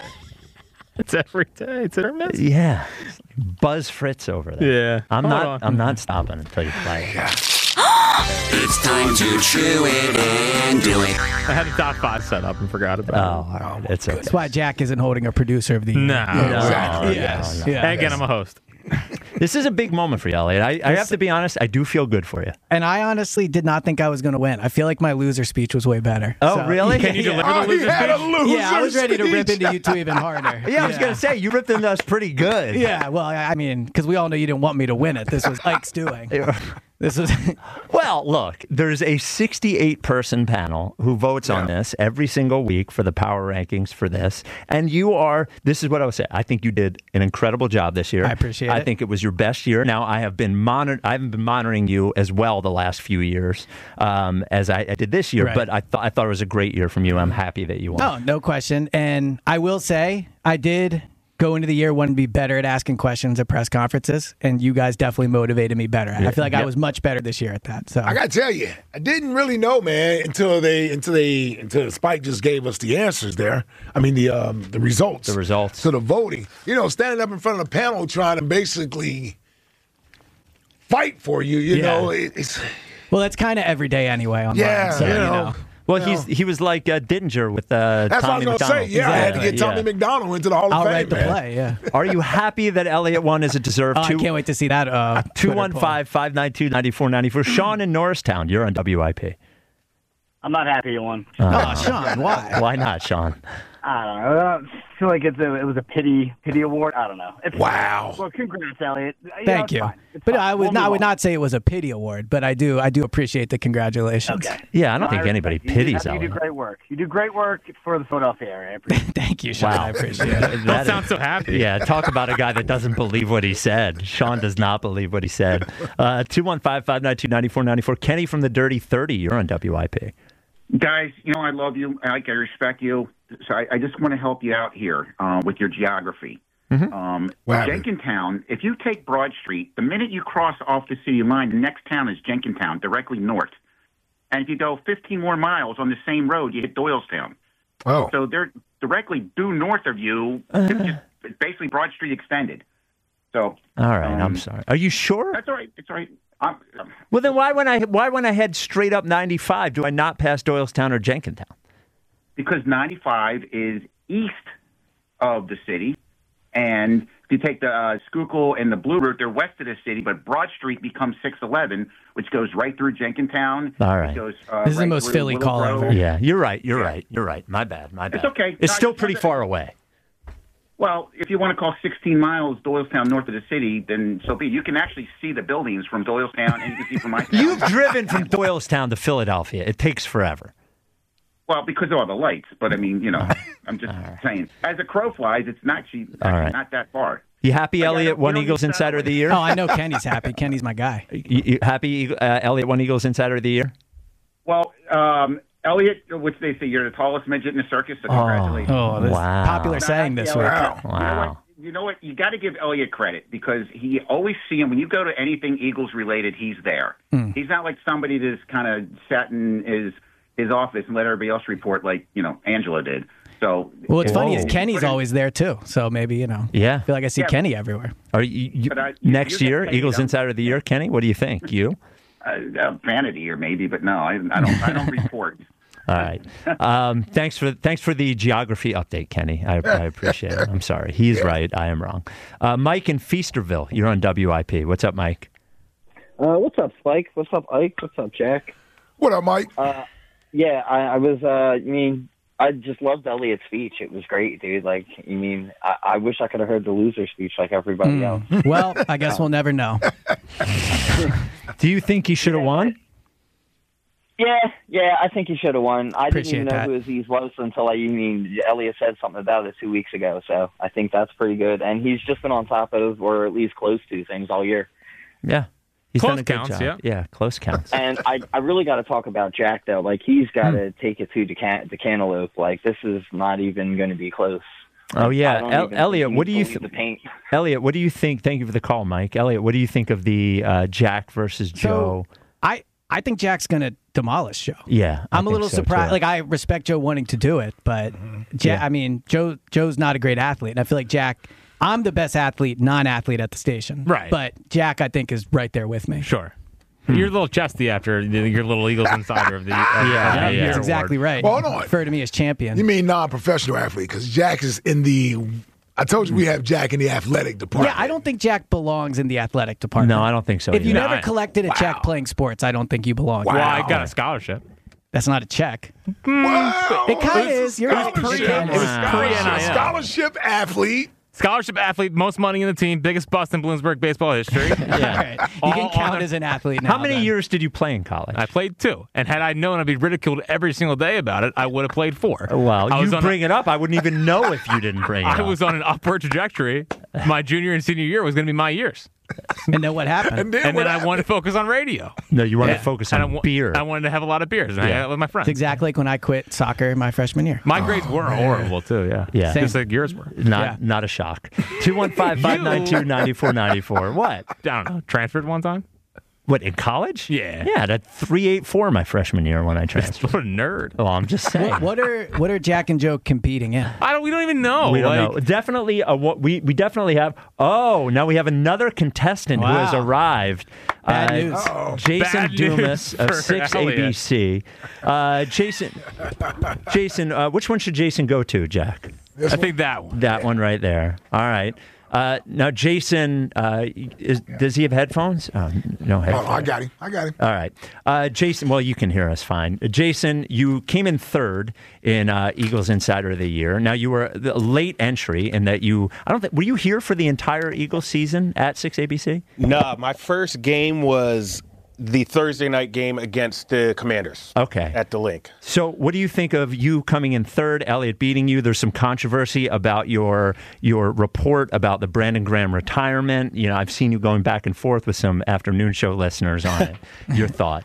It's every day. It's hit or miss. Yeah. Buzz Fritz over there. Yeah. I'm Hold not on. I'm not stopping until you play it. Yeah. It's time to chew it and do it. I had a top five set up and forgot about Oh, it. all right. It's okay. That's why Jack isn't holding a producer of the year. No. No, Exactly. Yes. no, no. Yeah. And again, I'm a host. This is a big moment for you, Elliot. I, I have to be honest. I do feel good for you. And I honestly did not think I was going to win. I feel like my loser speech was way better. Oh, So- really? Can you Yeah. deliver Oh, the he loser had a speech? loser Yeah, I was ready to rip speech. into you two even harder. Yeah, I was going to say, you ripped into us pretty good. Yeah, well, I I mean, because we all know you didn't want me to win it. This was Ike's doing. This was. Well, look, there's a sixty-eight person panel who votes Yeah. on this every single week for the power rankings for this. And you are, this is what I would say. I think you did an incredible job this year. I appreciate I it. think it was your best year. Now, I have been monitor- I haven't been monitoring you as well the last few years um, as I, I did this year, Right. but I, th- I thought it was a great year from you. I'm happy that you won. No, no question. And I will say, I did go into the year wanting to be better at asking questions at press conferences, and you guys definitely motivated me better. And I feel like Yeah. I was much better this year at that. So I gotta tell you, I didn't really know, man, until they until they until Spike just gave us the answers there. I mean the um the results. The results. To the voting. You know, standing up in front of the panel trying to basically fight for you, you Yeah. know, it, it's well, it's kind of every day anyway. Online, yeah, so, you you know. know. Well, you he's know. he was like uh, Dittinger with uh, That's Tommy what I was gonna McDonald. say. Yeah, I had to Exactly, get Tommy yeah. McDonald into the Hall of I'll Fame. write the man. play. Yeah. Are you happy that Elliot won as a deserved? Oh, I can't wait to see that. Uh, two one five, five nine two, nine four nine four. Sean in Norristown, you're on W I P. I'm not happy you won. Oh, Sean, why? Why not, Sean? I don't know. I feel like it's a, it was a pity pity award. I don't know. It's Wow. Well, congrats, Elliot. You know, Thank it's you. fine. It's But fine. I would We'll not, I move would on. not say it was a pity award, but I do I do appreciate the congratulations. Okay. Yeah, I don't No, think I anybody respect you. pities You do, you do Elliot. great work. You do great work for the Philadelphia area. I appreciate it. Thank you, Sean. Wow. I appreciate it. That Don't is- sound so happy. Yeah, talk about a guy that doesn't believe what he said. Sean does not believe what he said. Uh, two one five, five nine two, nine four nine four. Kenny from the Dirty thirty, you're on W I P. Guys, you know I love you. I, I respect you. So I, I just want to help you out here uh, with your geography. Mm-hmm. Um, Wow. Jenkintown, if you take Broad Street, the minute you cross off the city line, the next town is Jenkintown, directly north. And if you go fifteen more miles on the same road, you hit Doylestown. Oh. So they're directly due north of you. It's just it's basically Broad Street extended. So. All right, um, I'm sorry. Are you sure? That's all right. It's all right. I'm, I'm, Well, then why when I why when I head straight up ninety-five do I not pass Doylestown or Jenkintown? because ninety-five is east of the city. And if you take the uh, Schuylkill and the Blue Route, they're west of the city, but Broad Street becomes six eleven, which goes right through Jenkintown. All right. It goes, uh, This is the right most through Philly Willow call Grove. ever. Yeah, you're right. You're right. You're right. My bad. My bad. It's okay. It's No, still I just pretty wanted- far away. Well, if you want to call sixteen miles Doylestown north of the city, then so be it. You can actually see the buildings from Doylestown, and you can see from my town. You've driven from Doylestown to Philadelphia. It takes forever. Well, because of all the lights. But, I mean, you know, I'm just saying. As a crow flies, it's not, actually, All right. not that far. You happy, I got Elliot? a One million Eagles Insider of the Year? Oh, I know Kenny's happy. Kenny's my guy. You, you happy, uh, Elliot? One Eagles Insider of the Year? Well, um, Elliot, which they say you're the tallest midget in the circus, so congratulations. Oh, this Wow. popular saying this week. Wow. Wow. You know what? You know what? You got to give Elliot credit because he always see him when you go to anything Eagles related. He's there. Mm. He's not like somebody that's kind of sat in his his office and let everybody else report like you know Angela did. So Well, what's funny is Whoa. Kenny's always there too. So maybe you know. Yeah. I feel like I see Yeah. Kenny everywhere. Are you, you But I- you- next you get year, paid, Eagles don't- Insider of the Year, Kenny? What do you think? You? uh, uh, vanity or maybe, but no, I, I don't. I don't report. All right. Um, thanks for thanks for the geography update, Kenny. I, I appreciate it. I'm sorry. He's right. I am wrong. Uh, Mike in Feasterville, you're on W I P. What's up, Mike? Uh, what's up, Spike? What's up, Ike? What's up, Jack? What up, Mike? Uh, yeah, I, I was. Uh, I mean, I just loved Elliot's speech. It was great, dude. Like, you mean, I, I wish I could have heard the loser speech like everybody Mm. else. Well, I guess we'll never know. Do you think he should have won? Yeah, yeah, I think he should have won. I Appreciate didn't even know that. who Aziz was until I, you mean, Elliot said something about it two weeks ago. So I think that's pretty good. And he's just been on top of, or at least close to, things all year. Yeah. He's Close done a good counts, job. yeah. close counts. And I, I really got to talk about Jack though. Like he's got to take it to the can, the cantaloupe. Like this is not even going to be close. Oh I yeah, don't El- even Elliot. think What do he you can leave think? the paint. Elliot, what do you think? Thank you for the call, Mike. Elliot, what do you think of the uh, Jack versus Joe? So I I think Jack's gonna demolish Joe. Yeah, I I'm a think little so, surprised. too. Like I respect Joe wanting to do it, but ja- Yeah. I mean Joe Joe's not a great athlete, and I feel like Jack. I'm the best athlete, non-athlete at the station. Right. But Jack, I think, is right there with me. Sure. You're a little chesty after the- your little Eagles Insider of the, of, Yeah, of the yeah, Year That's award. exactly right. Well, hold on. Refer to me as champion. You mean non-professional athlete? Because Jack is in the. I told you we have Jack in the athletic department. Yeah, I don't think Jack belongs in the athletic department. No, I don't think so. If you either. never No, I- collected a check playing sports, I don't think you belong. Well, I got a scholarship. That's not a check. Wow. It kind of is. You're right. Scholarship, It kinda it was is. scholarship, Pre-N I L. scholarship athlete. Scholarship athlete, most money in the team, biggest bust in Bloomsburg baseball history. All right. You All can count on- as an athlete now. How many then. years did you play in college? I played two, and had I known I'd be ridiculed every single day about it, I would have played four. Well, I was you on a- bring it up. I wouldn't even know if you didn't bring it I up. was on an upward trajectory. My junior and senior year was going to be my years, And then what happened? And then, and what then I happened? wanted to focus on radio. No, you want Yeah. to focus And on I wa- beer. I wanted to have a lot of beers and hang Yeah. out with my friends. It's exactly like when I quit soccer my freshman year. My grades were horrible too. Yeah, Yeah. just like yours were. Not Yeah. not a shock. two one five, five nine two, nine four nine four. What? I don't know. Transferred one time. What, in college? Yeah. Yeah, at three eighty-four my freshman year when I transferred. What a nerd. Well, I'm just saying. What, what are what are Jack and Joe competing in? I don't. We don't even know. We don't like, know. Definitely, uh, what we we definitely have. Oh, now we have another contestant who has Wow. arrived. Bad Uh, news. Uh-oh. Jason Bad news Dumas of for six A B Elliot. C. Uh, Jason, Jason, uh, which one should Jason go to, Jack? I think that one. That one right there. All right. Uh, now, Jason, uh, is, does he have headphones? Oh, no Oh, headphones. I got him. I got him. All right. Uh, Jason, well, you can hear us fine. Uh, Jason, you came in third in uh, Eagles Insider of the Year. Now, you were the late entry in that you, I don't think, were you here for the entire Eagles season at six A B C? No, my first game was the Thursday night game against the Commanders. Okay. At the Link. So, what do you think of you coming in third, Elliot beating you? There's some controversy about your your report about the Brandon Graham retirement. You know, I've seen you going back and forth with some afternoon show listeners on it. Your thoughts?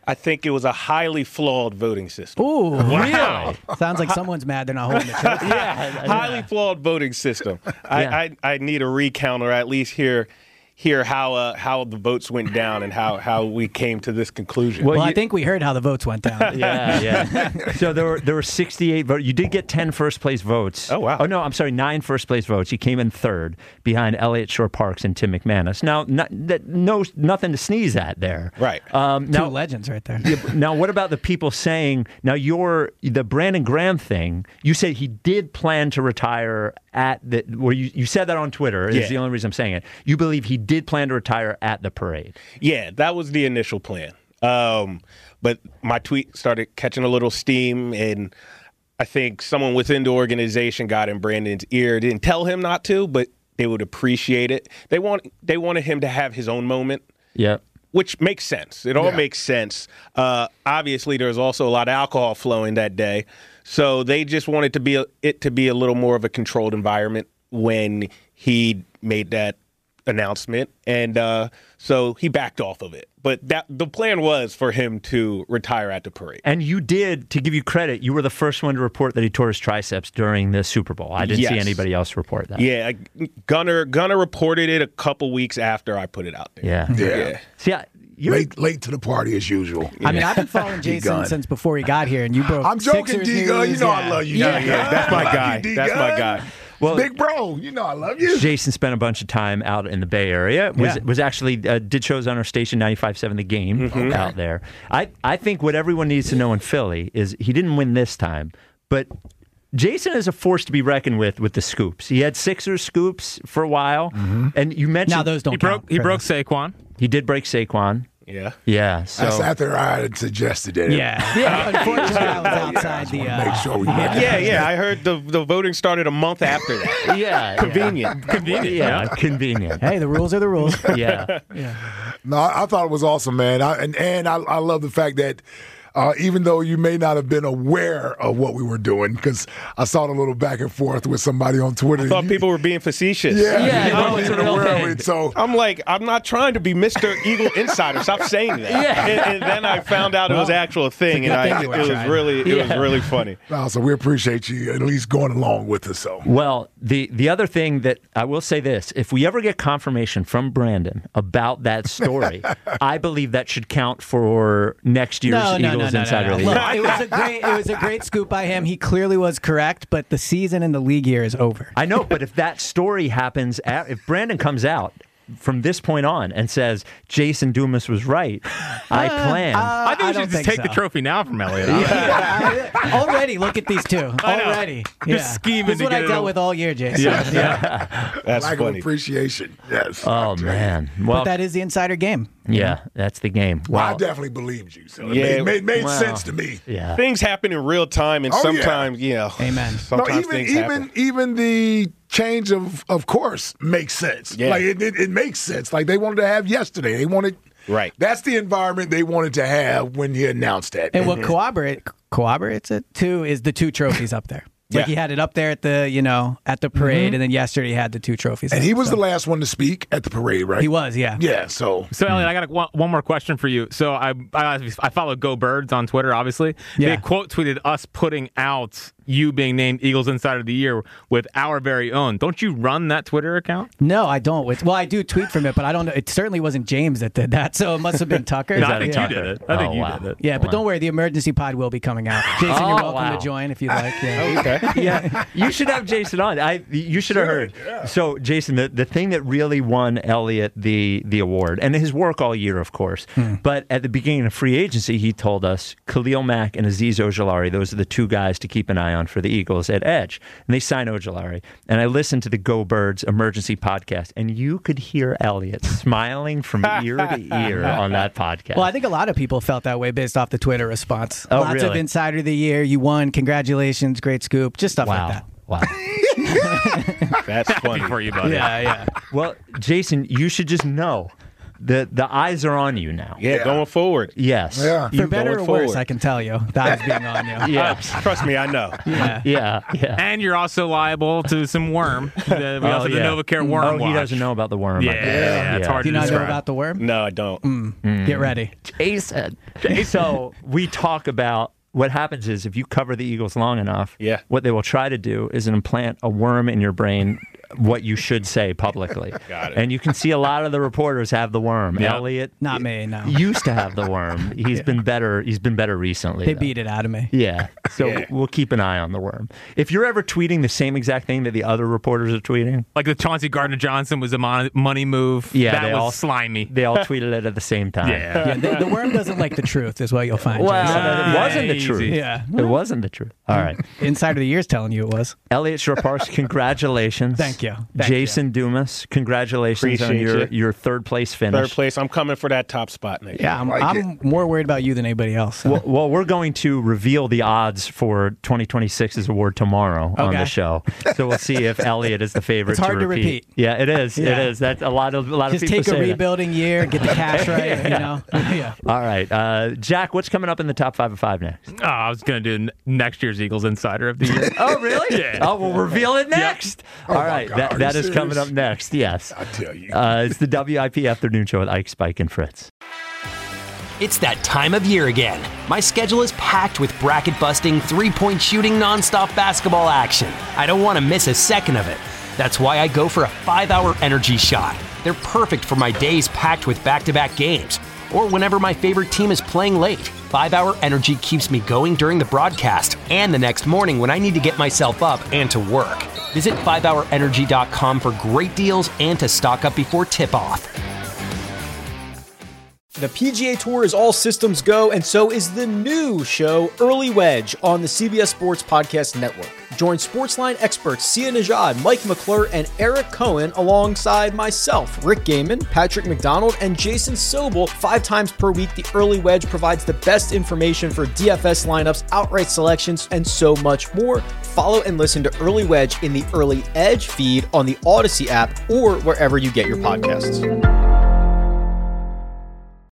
I think it was a highly flawed voting system. Ooh, wow. really? Sounds like someone's mad they're not holding the trophy. yeah, highly flawed voting system. I, Yeah. I I need a recount or at least hear hear how uh, how the votes went down and how, how we came to this conclusion. Well, I think we heard how the votes went down. Yeah, yeah. So there were there were sixty-eight votes. You did get ten first place votes. Oh wow. Oh no, I'm sorry, nine first place votes. You came in third behind Elliott Shore Parks and Tim McManus. Now, not, that, no, nothing to sneeze at there. Right. Um, now, Two legends right there. yeah, now, what about the people saying now? Your the Brandon Graham thing. You said he did plan to retire at the. Where you, you said that on Twitter. Is Yeah. the only reason I'm saying it. You believe he did plan to retire at the parade. Yeah, that was the initial plan. Um, but my tweet started catching a little steam, and I think someone within the organization got in Brandon's ear. Didn't tell him not to, but they would appreciate it. They want they wanted him to have his own moment. Yeah. Which makes sense. It all Yeah. makes sense. Uh, obviously, there was also a lot of alcohol flowing that day, so they just wanted to be a, it to be a little more of a controlled environment when he made that announcement, and uh, so he backed off of it. But that the plan was for him to retire at the parade. And you did, to give you credit, you were the first one to report that he tore his triceps during the Super Bowl. I didn't see Yes. anybody else report that. Yeah, Gunner Gunner reported it a couple weeks after I put it out there. Yeah. Yeah. See, I, you're, Late, late to the party as usual. I mean, I've been following Jason D-Gun. since before he got here, and you broke I'm joking, Sixers D-Gun. You news. know I Yeah. love you. Yeah, D-Gun. yeah, that's my I love guy. you, That's my D-Gun. guy. well, Big bro, you know I love you. Jason spent a bunch of time out in the Bay Area. Was Yeah. was actually uh, did shows on our station ninety-five point seven The Game Mm-hmm. out there. I I think what everyone needs to know in Philly is he didn't win this time, but Jason is a force to be reckoned with with the scoops. He had Sixers scoops for a while, Mm-hmm. and you mentioned Now those don't He broke. count. He broke fairness. Saquon. he did break Saquon. Yeah. Yeah, so That's after I had suggested it. Yeah. yeah. Unfortunately, I was outside the. Uh, Make sure we get Yeah, yeah. I heard the the voting started a month after that. yeah, Convenient. convenient, yeah, convenient. Hey, the rules are the rules. Yeah. No, I I thought it was awesome, man. I, and and I, I love the fact that uh, even though you may not have been aware of what we were doing, because I saw the little back and forth with somebody on Twitter. I thought You- people were being facetious. yeah, Yeah, you no, weren't it's a even real aware of thing. it. So I'm like, I'm not trying to be Mister Eagle Insider. Stop saying that. Yeah. And, and then I found out it was Well, actual thing, it's a and good I, thing you it were was trying. really, it Yeah. was really funny. no, so we appreciate you at least going along with us. So Well, the the other thing that I will say this: if we ever get confirmation from Brandon about that story, I believe that should count for next year's No, no, no, Eagles no, Insider no, of the no. Year. Look, it was a great, it was a great scoop by him. He clearly was correct, but the season and the league year is over. I know, but if that story happens, at, if Brandon comes out from this point on and says Jason Dumas was right, I plan. Uh, I think I you don't should just think take so. the trophy now from Elliott. Yeah, I- already, look at these two. I know. Already. Just Yeah. scheming This is to what get I it dealt all- with all year, Jason. Yeah. That's lack funny. of appreciation. Yes. Oh man. Well, But that is the insider game. yeah, that's the game. Well, I Wow. definitely believed you. So it Yeah. made, made, made Wow. sense to me. Yeah. Things happen in real time, and Oh, yeah. sometimes, you know, Amen. No, sometimes even things even happen. even the change of of course makes sense. Yeah. Like it, it, it makes sense. Like they wanted to have yesterday. They wanted Right. That's the environment they wanted to have when he announced that. And what corroborate, corroborates it too is the two trophies up there. Like Yeah. he had it up there at the, you know, at the parade, Mhm. and then yesterday he had the two trophies. And up, he was so. the last one to speak at the parade, right? He was, yeah. Yeah, so So Elliot, I got a, one, one more question for you. So I, I I follow Go Birds on Twitter. Obviously, Yeah. they quote tweeted us putting out you being named Eagles Insider of the Year with our very own. Don't you run that Twitter account? No, I don't. It's, well, I do tweet from it, but I don't know. It certainly wasn't James that did that, so it must have been Tucker. No, I think yeah. you did it. I think Oh, you wow. did it. Yeah, but Wow. don't worry. The emergency pod will be coming out. Jason, Oh, you're welcome wow. to join if you'd like. Yeah. Okay. Yeah, you should have Jason on. I you should have heard. So, Jason, the, the thing that really won Elliott the the award, and his work all year, of course, but at the beginning of free agency, he told us Khalil Mack and Azeez Ojulari, those are the two guys to keep an eye on for the Eagles at Edge. And they signed Ojulari. And I listened to the Go Birds emergency podcast, and you could hear Elliott smiling from ear to ear on that podcast. Well, I think a lot of people felt that way based off the Twitter response. Oh, Lots of really? Insider of the Year. You won. Congratulations. Great scoop. Just stuff wow. like that. Wow. That's funny for you, buddy. Yeah, yeah. Well, Jason, you should just know the the eyes are on you now. Yeah, yeah. going forward. Yes. Yeah. For better or worse, I can tell you. The eyes being on you. Yeah. Trust me, I know. Yeah. Yeah. Yeah. And you're also liable to some worm. The, we oh, also have yeah. the NovaCare worm Oh, watch. he doesn't know about the worm. Yeah, I guess. yeah, yeah, it's hard Do you to not know describe. about the worm? No, I don't. Mm. Mm. Get ready. Jason. So we talk about what happens is if you cover the Eagles long enough, yeah. what they will try to do is implant a worm in your brain, what you should say publicly. Got it. And you can see a lot of the reporters have the worm. Yep. Elliot Not me, no. used to have the worm. He's Yeah. been better. He's been better recently. They though. beat it out of me. Yeah. So Yeah. we'll keep an eye on the worm. If you're ever tweeting the same exact thing that the other reporters are tweeting, Like the Chauncey Gardner-Johnson was a mon- money move. yeah, that they was all slimy. They all tweeted it at the same time. Yeah. Yeah, the, the worm doesn't like the truth, is what you'll find. Well, Jason. it wasn't the easy. truth. Yeah. It wasn't the truth. All right. Insider of the Year's telling you it was. Elliot Shorpars, congratulations. Thank you. Thank Jason Dumas, congratulations on Appreciate your, you. your third place finish. Third place. I'm coming for that top spot next Yeah, year. I'm, like I'm more worried about you than anybody else. so. Well, well, we're going to reveal the odds for twenty twenty-six's award tomorrow on Okay. the show. So we'll see if Elliot is the favorite It's hard to to repeat. repeat. Yeah, it is. Yeah. It is. That's a lot of a lot Just of people take a say that. rebuilding year, get the cash right, you know? Yeah. All right. Uh, Jack, what's coming up in the top five of five next? Oh, I was going to do n- next year's Eagles Insider of the Year. Oh, really? Yeah. Oh, we'll reveal it next. Oh, All my right. God. That, Are that you is coming serious? up next. Yes. I tell you. Uh, it's the W I P Afternoon Show with Ike, Spike, and Fritz. It's that time of year again. My schedule is packed with bracket-busting, three-point shooting, nonstop basketball action. I don't want to miss a second of it. That's why I go for a five-hour energy shot. They're perfect for my days packed with back-to-back games, or whenever my favorite team is playing late. five-hour energy keeps me going during the broadcast and the next morning when I need to get myself up and to work. Visit five hour energy dot com for great deals and to stock up before tip-off. The P G A Tour is all systems go, and so is the new show, Early Wedge, on the C B S Sports Podcast Network. Join Sportsline experts Sia Najad, Mike McClure, and Eric Cohen alongside myself, Rick Gaiman, Patrick McDonald, and Jason Sobel. Five times per week, the Early Wedge provides the best information for D F S lineups, outright selections, and so much more. Follow and listen to Early Wedge in the Early Edge feed on the Odyssey app or wherever you get your podcasts.